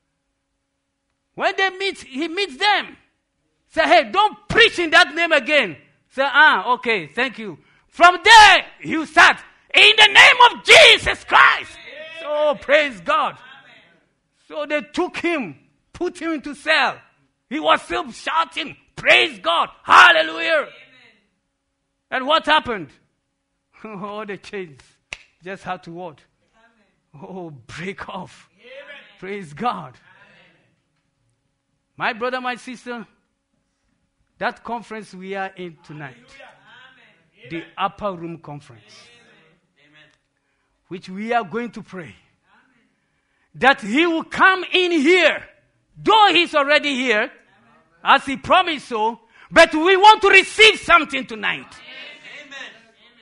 when they meet, he meets them. Say, hey, don't preach in that name again. Say, ah, okay, thank you. From there, you start, in the name of Jesus Christ. So, praise God. So they took him, put him into cell. He was still shouting, praise God, hallelujah. Amen. And what happened? Oh, the chains just had to what? Amen. Oh, break off. Amen. Praise God. Amen. My brother, my sister, that conference we are in tonight, Amen, the upper room conference, Amen, which we are going to pray, Amen, that he will come in here, though he's already here, Amen, as he promised so, but we want to receive something tonight. Amen.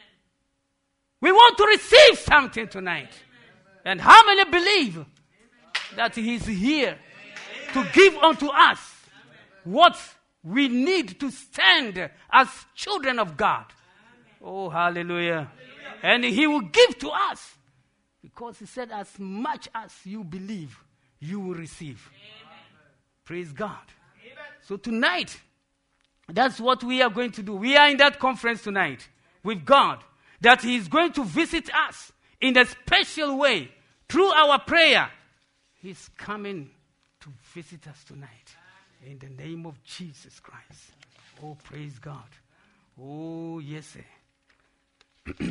We want to receive something tonight. Amen. And how many believe that he's here to give unto us what we need to stand as children of God? Oh, hallelujah. And he will give to us, because he said, as much as you believe, you will receive. Amen. Praise God. Amen. So tonight, that's what we are going to do. We are in that conference tonight with God, that he is going to visit us in a special way through our prayer. He's coming to visit us tonight. In the name of Jesus Christ. Oh, praise God. Oh, yes, sir.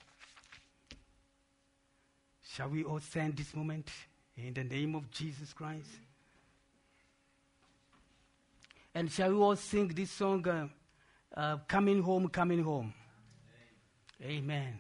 Shall we all stand this moment in the name of Jesus Christ? And shall we all sing this song, uh, uh, Coming Home, Coming Home? Amen.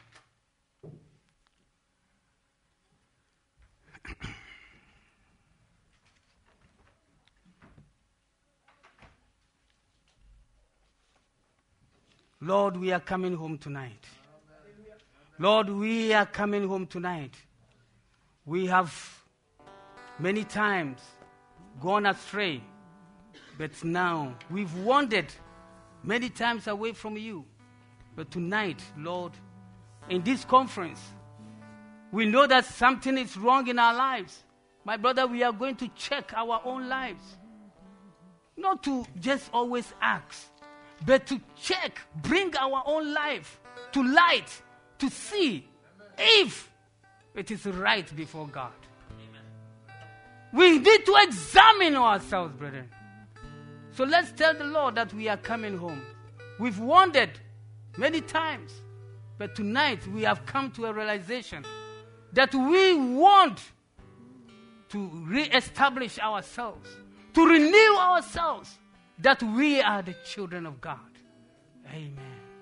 Lord, we are coming home tonight. Lord, we are coming home tonight. We have many times gone astray, but now we've wandered many times away from you. But tonight, Lord, in this conference, we know that something is wrong in our lives. My brother, we are going to check our own lives. Not to just always ask, but to check, bring our own life to light, to see if it is right before God. Amen. We need to examine ourselves, brethren. So let's tell the Lord that we are coming home. We've wandered many times, but tonight we have come to a realization that we want to re-establish ourselves, to renew ourselves, that we are the children of God. Amen.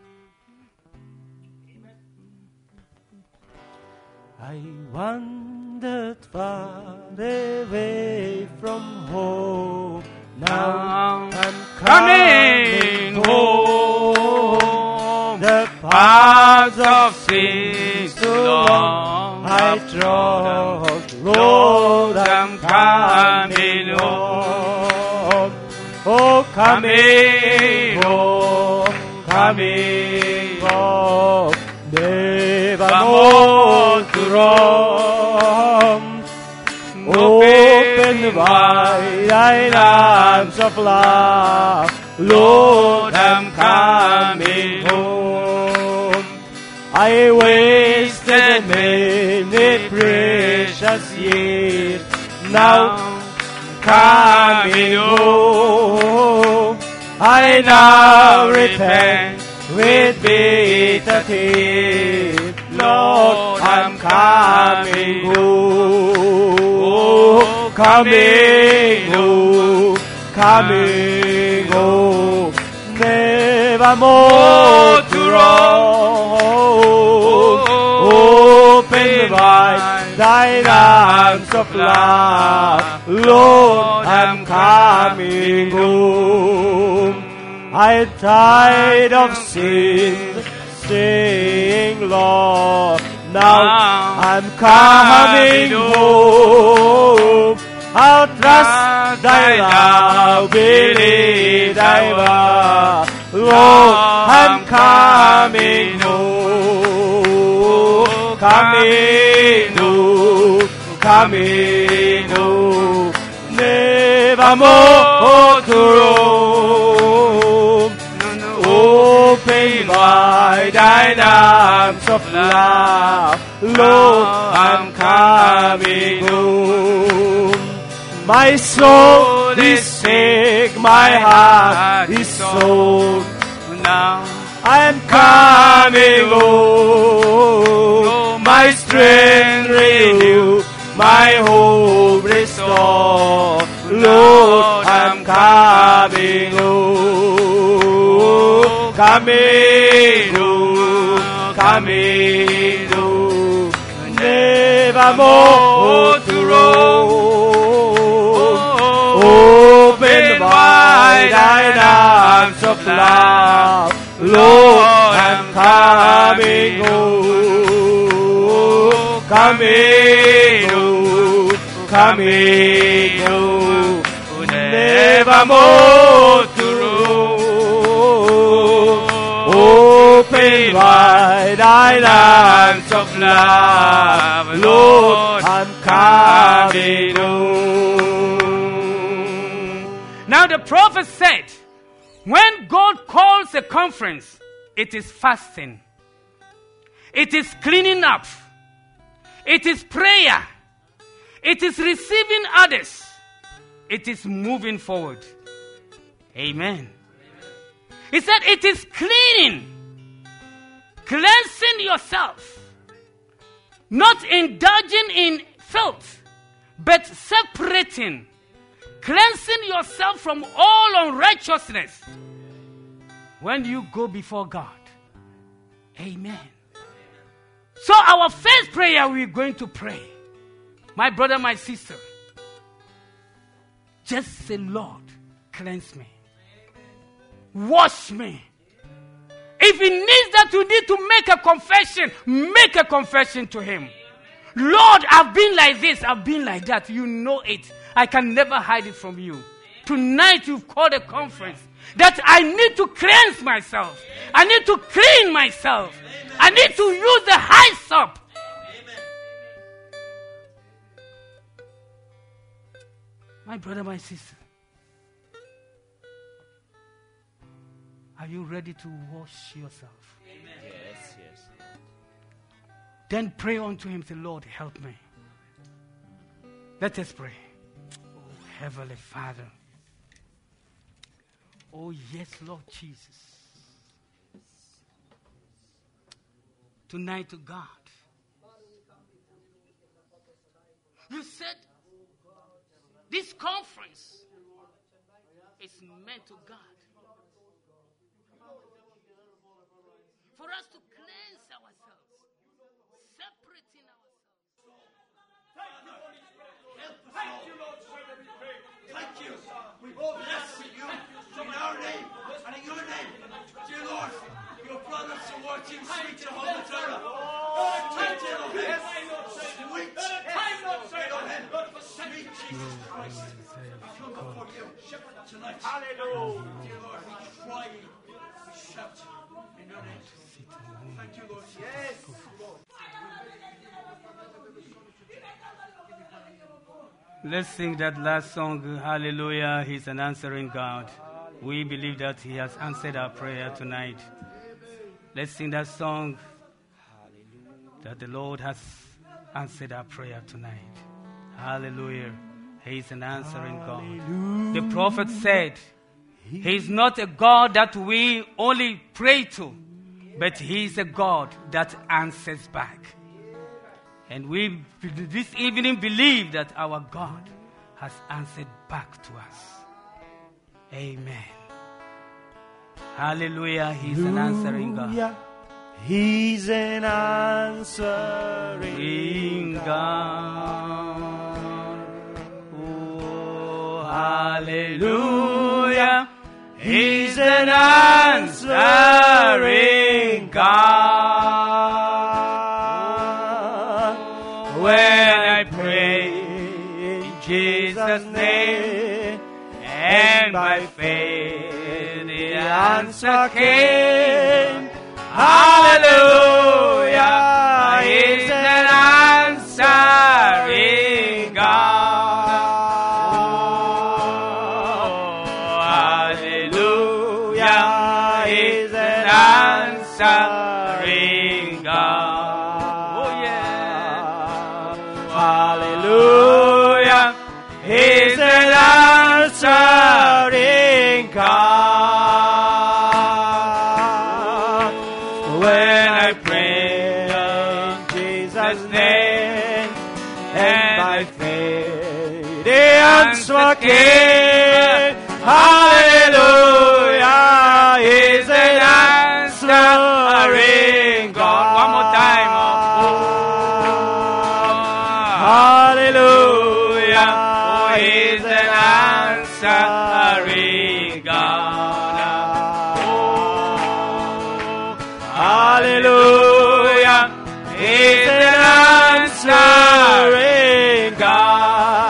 I wandered far away from home. Now I'm coming home. The paths of sin so long I trod, Lord, I'm coming home. Oh, coming home, coming home, never more to roam. Open wide thine arms of love, Lord, I'm coming home. I wasted many precious years, now coming home. I now repent, with bitter tears. Lord, I'm coming home, coming home, coming home, never more to roam. Open wide thine arms of love, Lord, I'm coming home. I'm tired of sin, saying, Lord, now I'm coming home. I'll trust thy love, believe thy word, Lord, I'm coming home, coming home, coming home, never more to roam. Open wide thine arms of love, Lord, I'm coming home. My soul is sick, my heart is sore. Now I'm coming home. My strength renewed, my hope restored. Lord, I'm coming home, coming home, coming home, never more to roam. Open wide thine arms of love, Lord, I'm coming home, coming home, coming home, never more to roam. Open wide thine arms of love, Lord, I'm coming home. Now the prophet said, when God calls a conference, it is fasting, it is cleaning up, it is prayer, it is receiving others, it is moving forward. Amen. He said it is cleaning, cleansing yourself, not indulging in filth, but separating, cleansing yourself from all unrighteousness when you go before God. Amen. So our first prayer we're going to pray, my brother, my sister, just say, Lord, cleanse me, wash me. If it needs that you need to make a confession, make a confession to him. Lord, I've been like this, I've been like that. You know it. I can never hide it from you. Tonight you've called a conference that I need to cleanse myself. I need to clean myself. I need to use the hyssop. My brother, my sister, are you ready to wash yourself? Amen. Yes, yes. Then pray unto him, say, Lord, help me. Let us pray. Oh, Heavenly Father. Oh, yes, Lord Jesus. Tonight, to God, you said this conference is meant to God for us to cleanse ourselves, separating ourselves. Thank you, Lord. Thank you. We bless you in our name and in your name. Dear Lord, your brothers are working sweet Jehovah Jireh. Sweet Elohim. Sweet Elohim. Sweet Jesus Christ. We come before you tonight. Hallelujah. Dear Lord, we cry, we shout in your name. Thank you, Lord. Yes, Lord. Let's sing that last song, Hallelujah, He's an answering God. We believe that He has answered our prayer tonight. Let's sing that song, that the Lord has answered our prayer tonight. Hallelujah, He's an answering God. The prophet said, He's not a God that we only pray to, but He is a God that answers back. And we this evening believe that our God has answered back to us. Amen. Hallelujah. He's an answering God. He's an answering God. Oh, hallelujah. He's an answering God. When I pray in Jesus' name, and by faith the answer came. Hallelujah, He's an answering God. Oh, hallelujah, He's an answering God. Oh, yeah. Hallelujah, He's an answering God. Answer came. Hallelujah, He's an answering God. One more time. Oh, hallelujah, oh, He's an answering God. Oh, hallelujah, He's an answering God.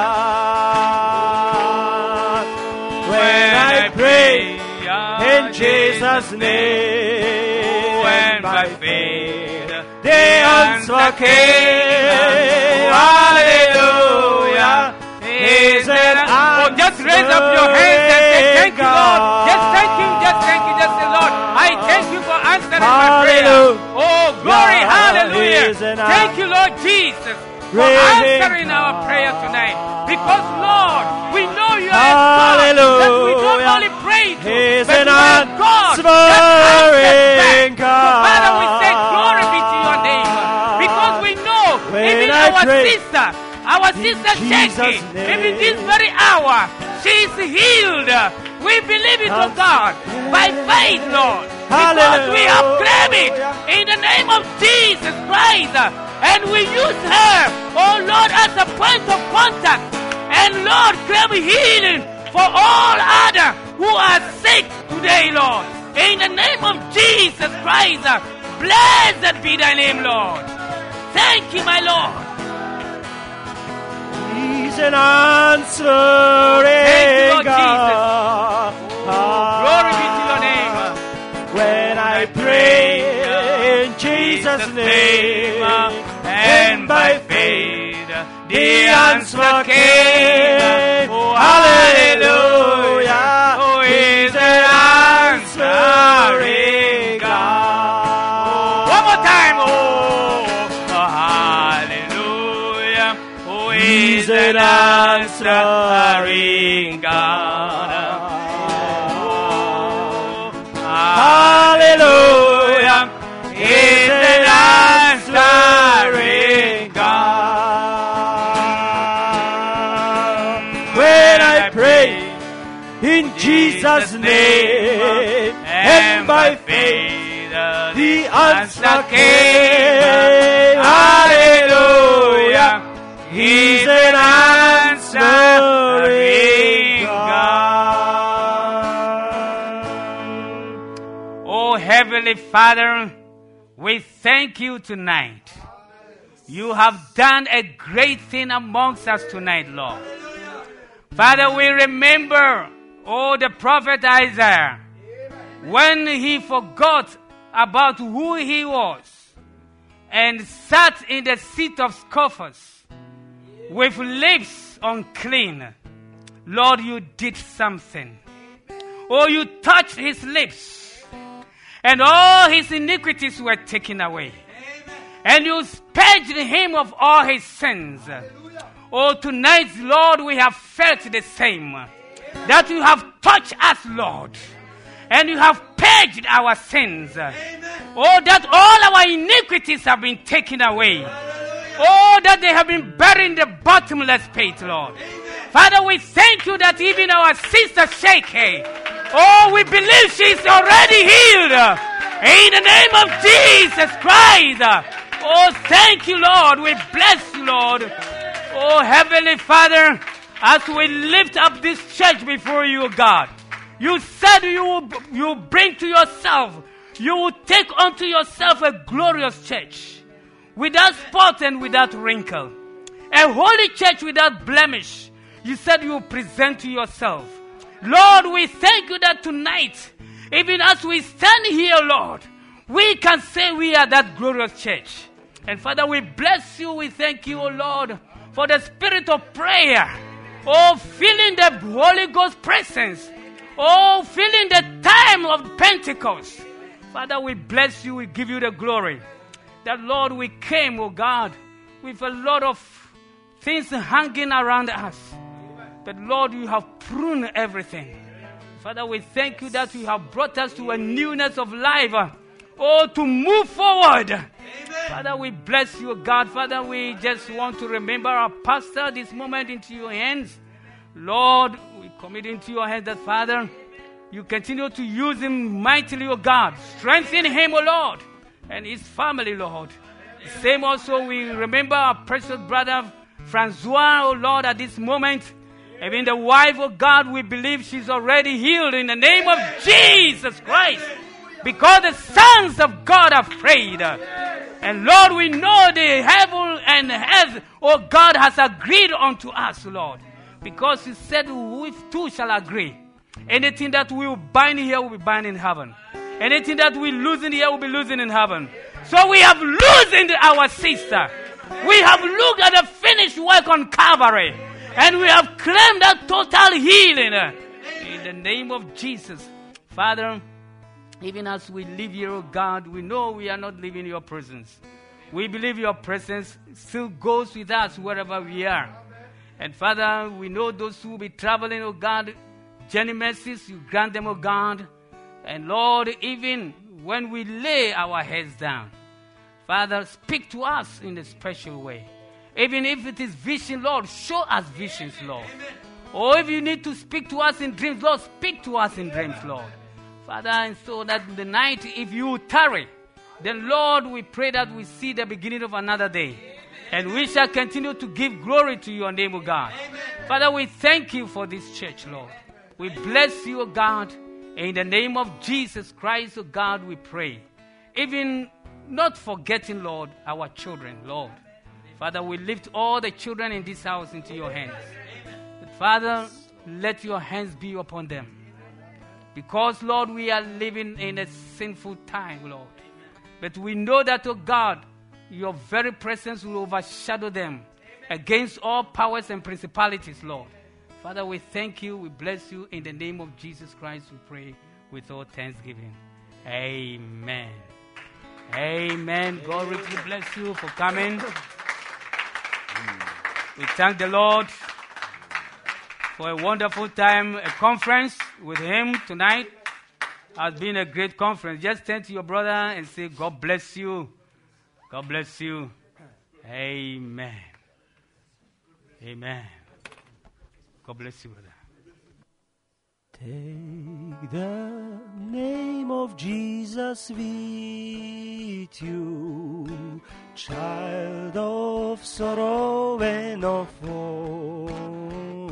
Jesus' name, and by faith the answer came. Hallelujah, He's an answer. Oh, just raise up your hands and say, thank you, Lord. Just thank you, just thank you, just say, Lord, I thank you for answering my prayer. Oh, glory, hallelujah. Thank you, Lord Jesus, for answering our prayer tonight. Because, Lord, we know you are a God that we don't only pray to, but you are a God that answers back. So, Father, we say glory be to your name. Because we know even our sister, our sister Jackie, even this very hour, she is healed. We believe it, oh God, by faith, Lord. Because we have claimed it in the name of Jesus Christ. And we use her, oh Lord, as a point of contact. And Lord, claim healing for all others who are sick today, Lord. In the name of Jesus Christ, blessed be thy name, Lord. Thank you, my Lord. He's an answering Lord God. Oh, glory be to your name. When I pray in Jesus' name, and by faith the answer came. Oh, hallelujah, oh, He's an answering God. One more time, oh, oh hallelujah, oh, He's an answering God. Oh, hallelujah, He's an answering God. When I pray in Jesus' name, and by faith the answer came. Hallelujah, He's an answering God. Oh, Heavenly Father, we thank you tonight. You have done a great thing amongst us tonight, Lord. Father, we remember, oh, the prophet Isaiah, when he forgot about who he was and sat in the seat of scoffers with lips unclean. Lord, you did something. Oh, you touched his lips, and all his iniquities were taken away. And you purged him of all his sins. Oh, tonight, Lord, we have felt the same. That you have touched us, Lord. And you have purged our sins. Oh, that all our iniquities have been taken away. Oh, that they have been buried in the bottomless pit, Lord. Father, we thank you that even our sister Sheke, oh, we believe she's already healed. In the name of Jesus Christ. Oh, thank you, Lord. We bless you, Lord. Oh, Heavenly Father, as we lift up this church before you, God, you said you will, you will bring to yourself, you will take unto yourself a glorious church, without spot and without wrinkle, a holy church without blemish. You said you will present to yourself. Lord, we thank you that tonight, even as we stand here, Lord, we can say we are that glorious church. And Father, we bless you. We thank you, O Lord, for the spirit of prayer. Oh, feeling the Holy Ghost presence. Oh, feeling the time of Pentecost. Father, we bless you. We give you the glory. That, Lord, we came, oh God, with a lot of things hanging around us. But, Lord, you have pruned everything. Father, we thank you that you have brought us to a newness of life. Oh, to move forward. Amen. Father, we bless you, God. Father, we just want to remember our pastor this moment into your hands. Lord, we commit into your hands that, Father, you continue to use him mightily, O God. Strengthen him, O Lord, and his family, Lord. The same also, we remember our precious brother, Francois, O Lord, at this moment. Even the wife of God, we believe she's already healed in the name of Jesus Christ. Because the sons of God have prayed. And Lord, we know the heaven and earth, oh God, has agreed unto us, Lord. Because you said, we two shall agree. Anything that we will bind here will be bound in heaven. Anything that we loosen here will be loosened in heaven. So we have loosened our sister. We have looked at the finished work on Calvary. And we have claimed that total healing. In the name of Jesus. Father, even as we live here, oh God, we know we are not leaving your presence. We believe your presence still goes with us wherever we are. And Father, we know those who will be traveling, oh God, journey mercies, you grant them, oh God. And Lord, even when we lay our heads down, Father, speak to us in a special way. Even if it is vision, Lord, show us visions, Lord. Amen. Or if you need to speak to us in dreams, Lord, speak to us in dreams, Lord. Father, and so that in the night, if you tarry, then Lord, we pray that we see the beginning of another day. Amen. And we shall continue to give glory to your name, O God. Amen. Father, we thank you for this church, Lord. We bless you, O God. In the name of Jesus Christ, O God, we pray. Even not forgetting, Lord, our children, Lord. Father, we lift all the children in this house into your hands. But Father, let your hands be upon them. Because, Lord, we are living in a sinful time, Lord. But we know that, oh God, your very presence will overshadow them against all powers and principalities, Lord. Father, we thank you. We bless you. In the name of Jesus Christ, we pray with all thanksgiving. Amen. Amen. God richly bless you for coming. We thank the Lord for a wonderful time, a conference with him tonight. Has been a great conference. Just turn to your brother and say, God bless you. God bless you. Amen. Amen. God bless you, brother. Take the name of Jesus with you, child of sorrow and of woe.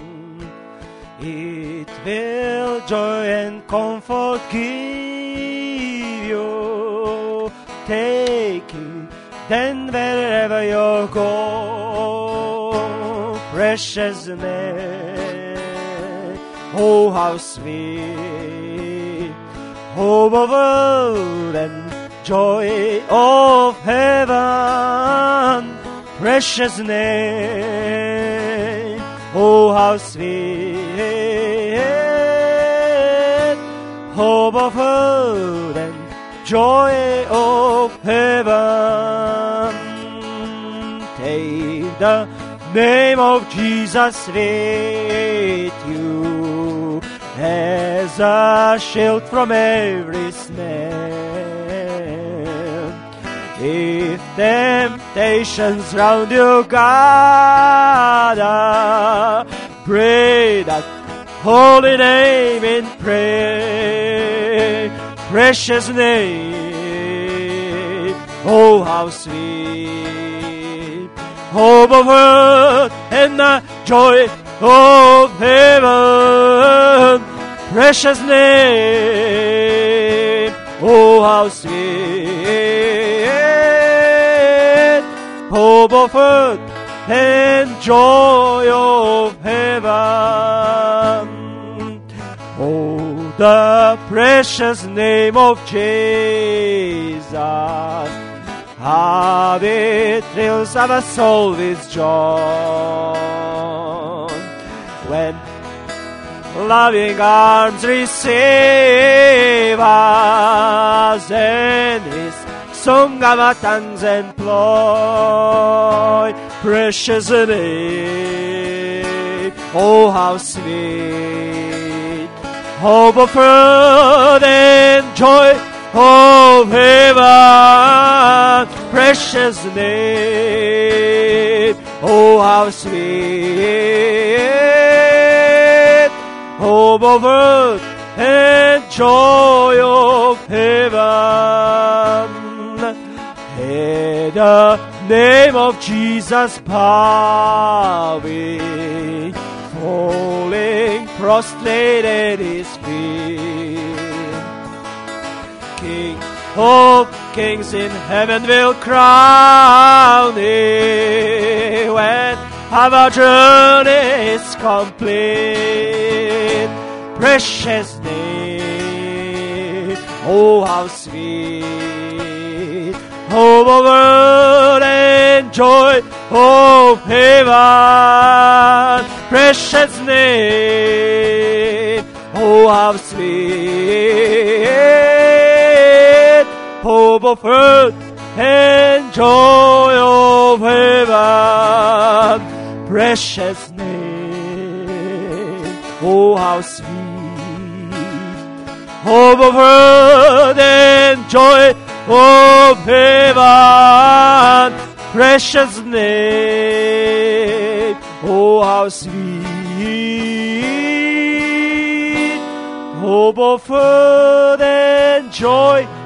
It will joy and comfort give you. Take it, then wherever you go, precious name, oh how sweet, hope of world and joy of heaven, precious name, oh how sweet, hope of world and joy of heaven. Take the name of Jesus with you as a shield from every snare. If temptations round you gather, pray that holy name in prayer, precious name, oh how sweet, hope of earth and the joy of heaven, precious name, oh how sweet, hope of earth and joy of heaven. Oh, the precious name of Jesus, how it thrills our soul with joy. When loving arms receive us, and His song our tongues employ, precious name, oh how sweet, hope of earth and joy of heaven, precious name, oh how sweet, hope of earth and joy of heaven. Hear the name of Jesus bowing, falling prostrate at His feet. King of kings in heaven will crown Him when our journey is complete. Precious name, oh how sweet, hope of earth and joy of heaven, precious name, oh how sweet, hope of earth and joy of heaven, precious name, oh how sweet, hope of earth and joy of heaven, precious name, oh how sweet, hope of earth and joy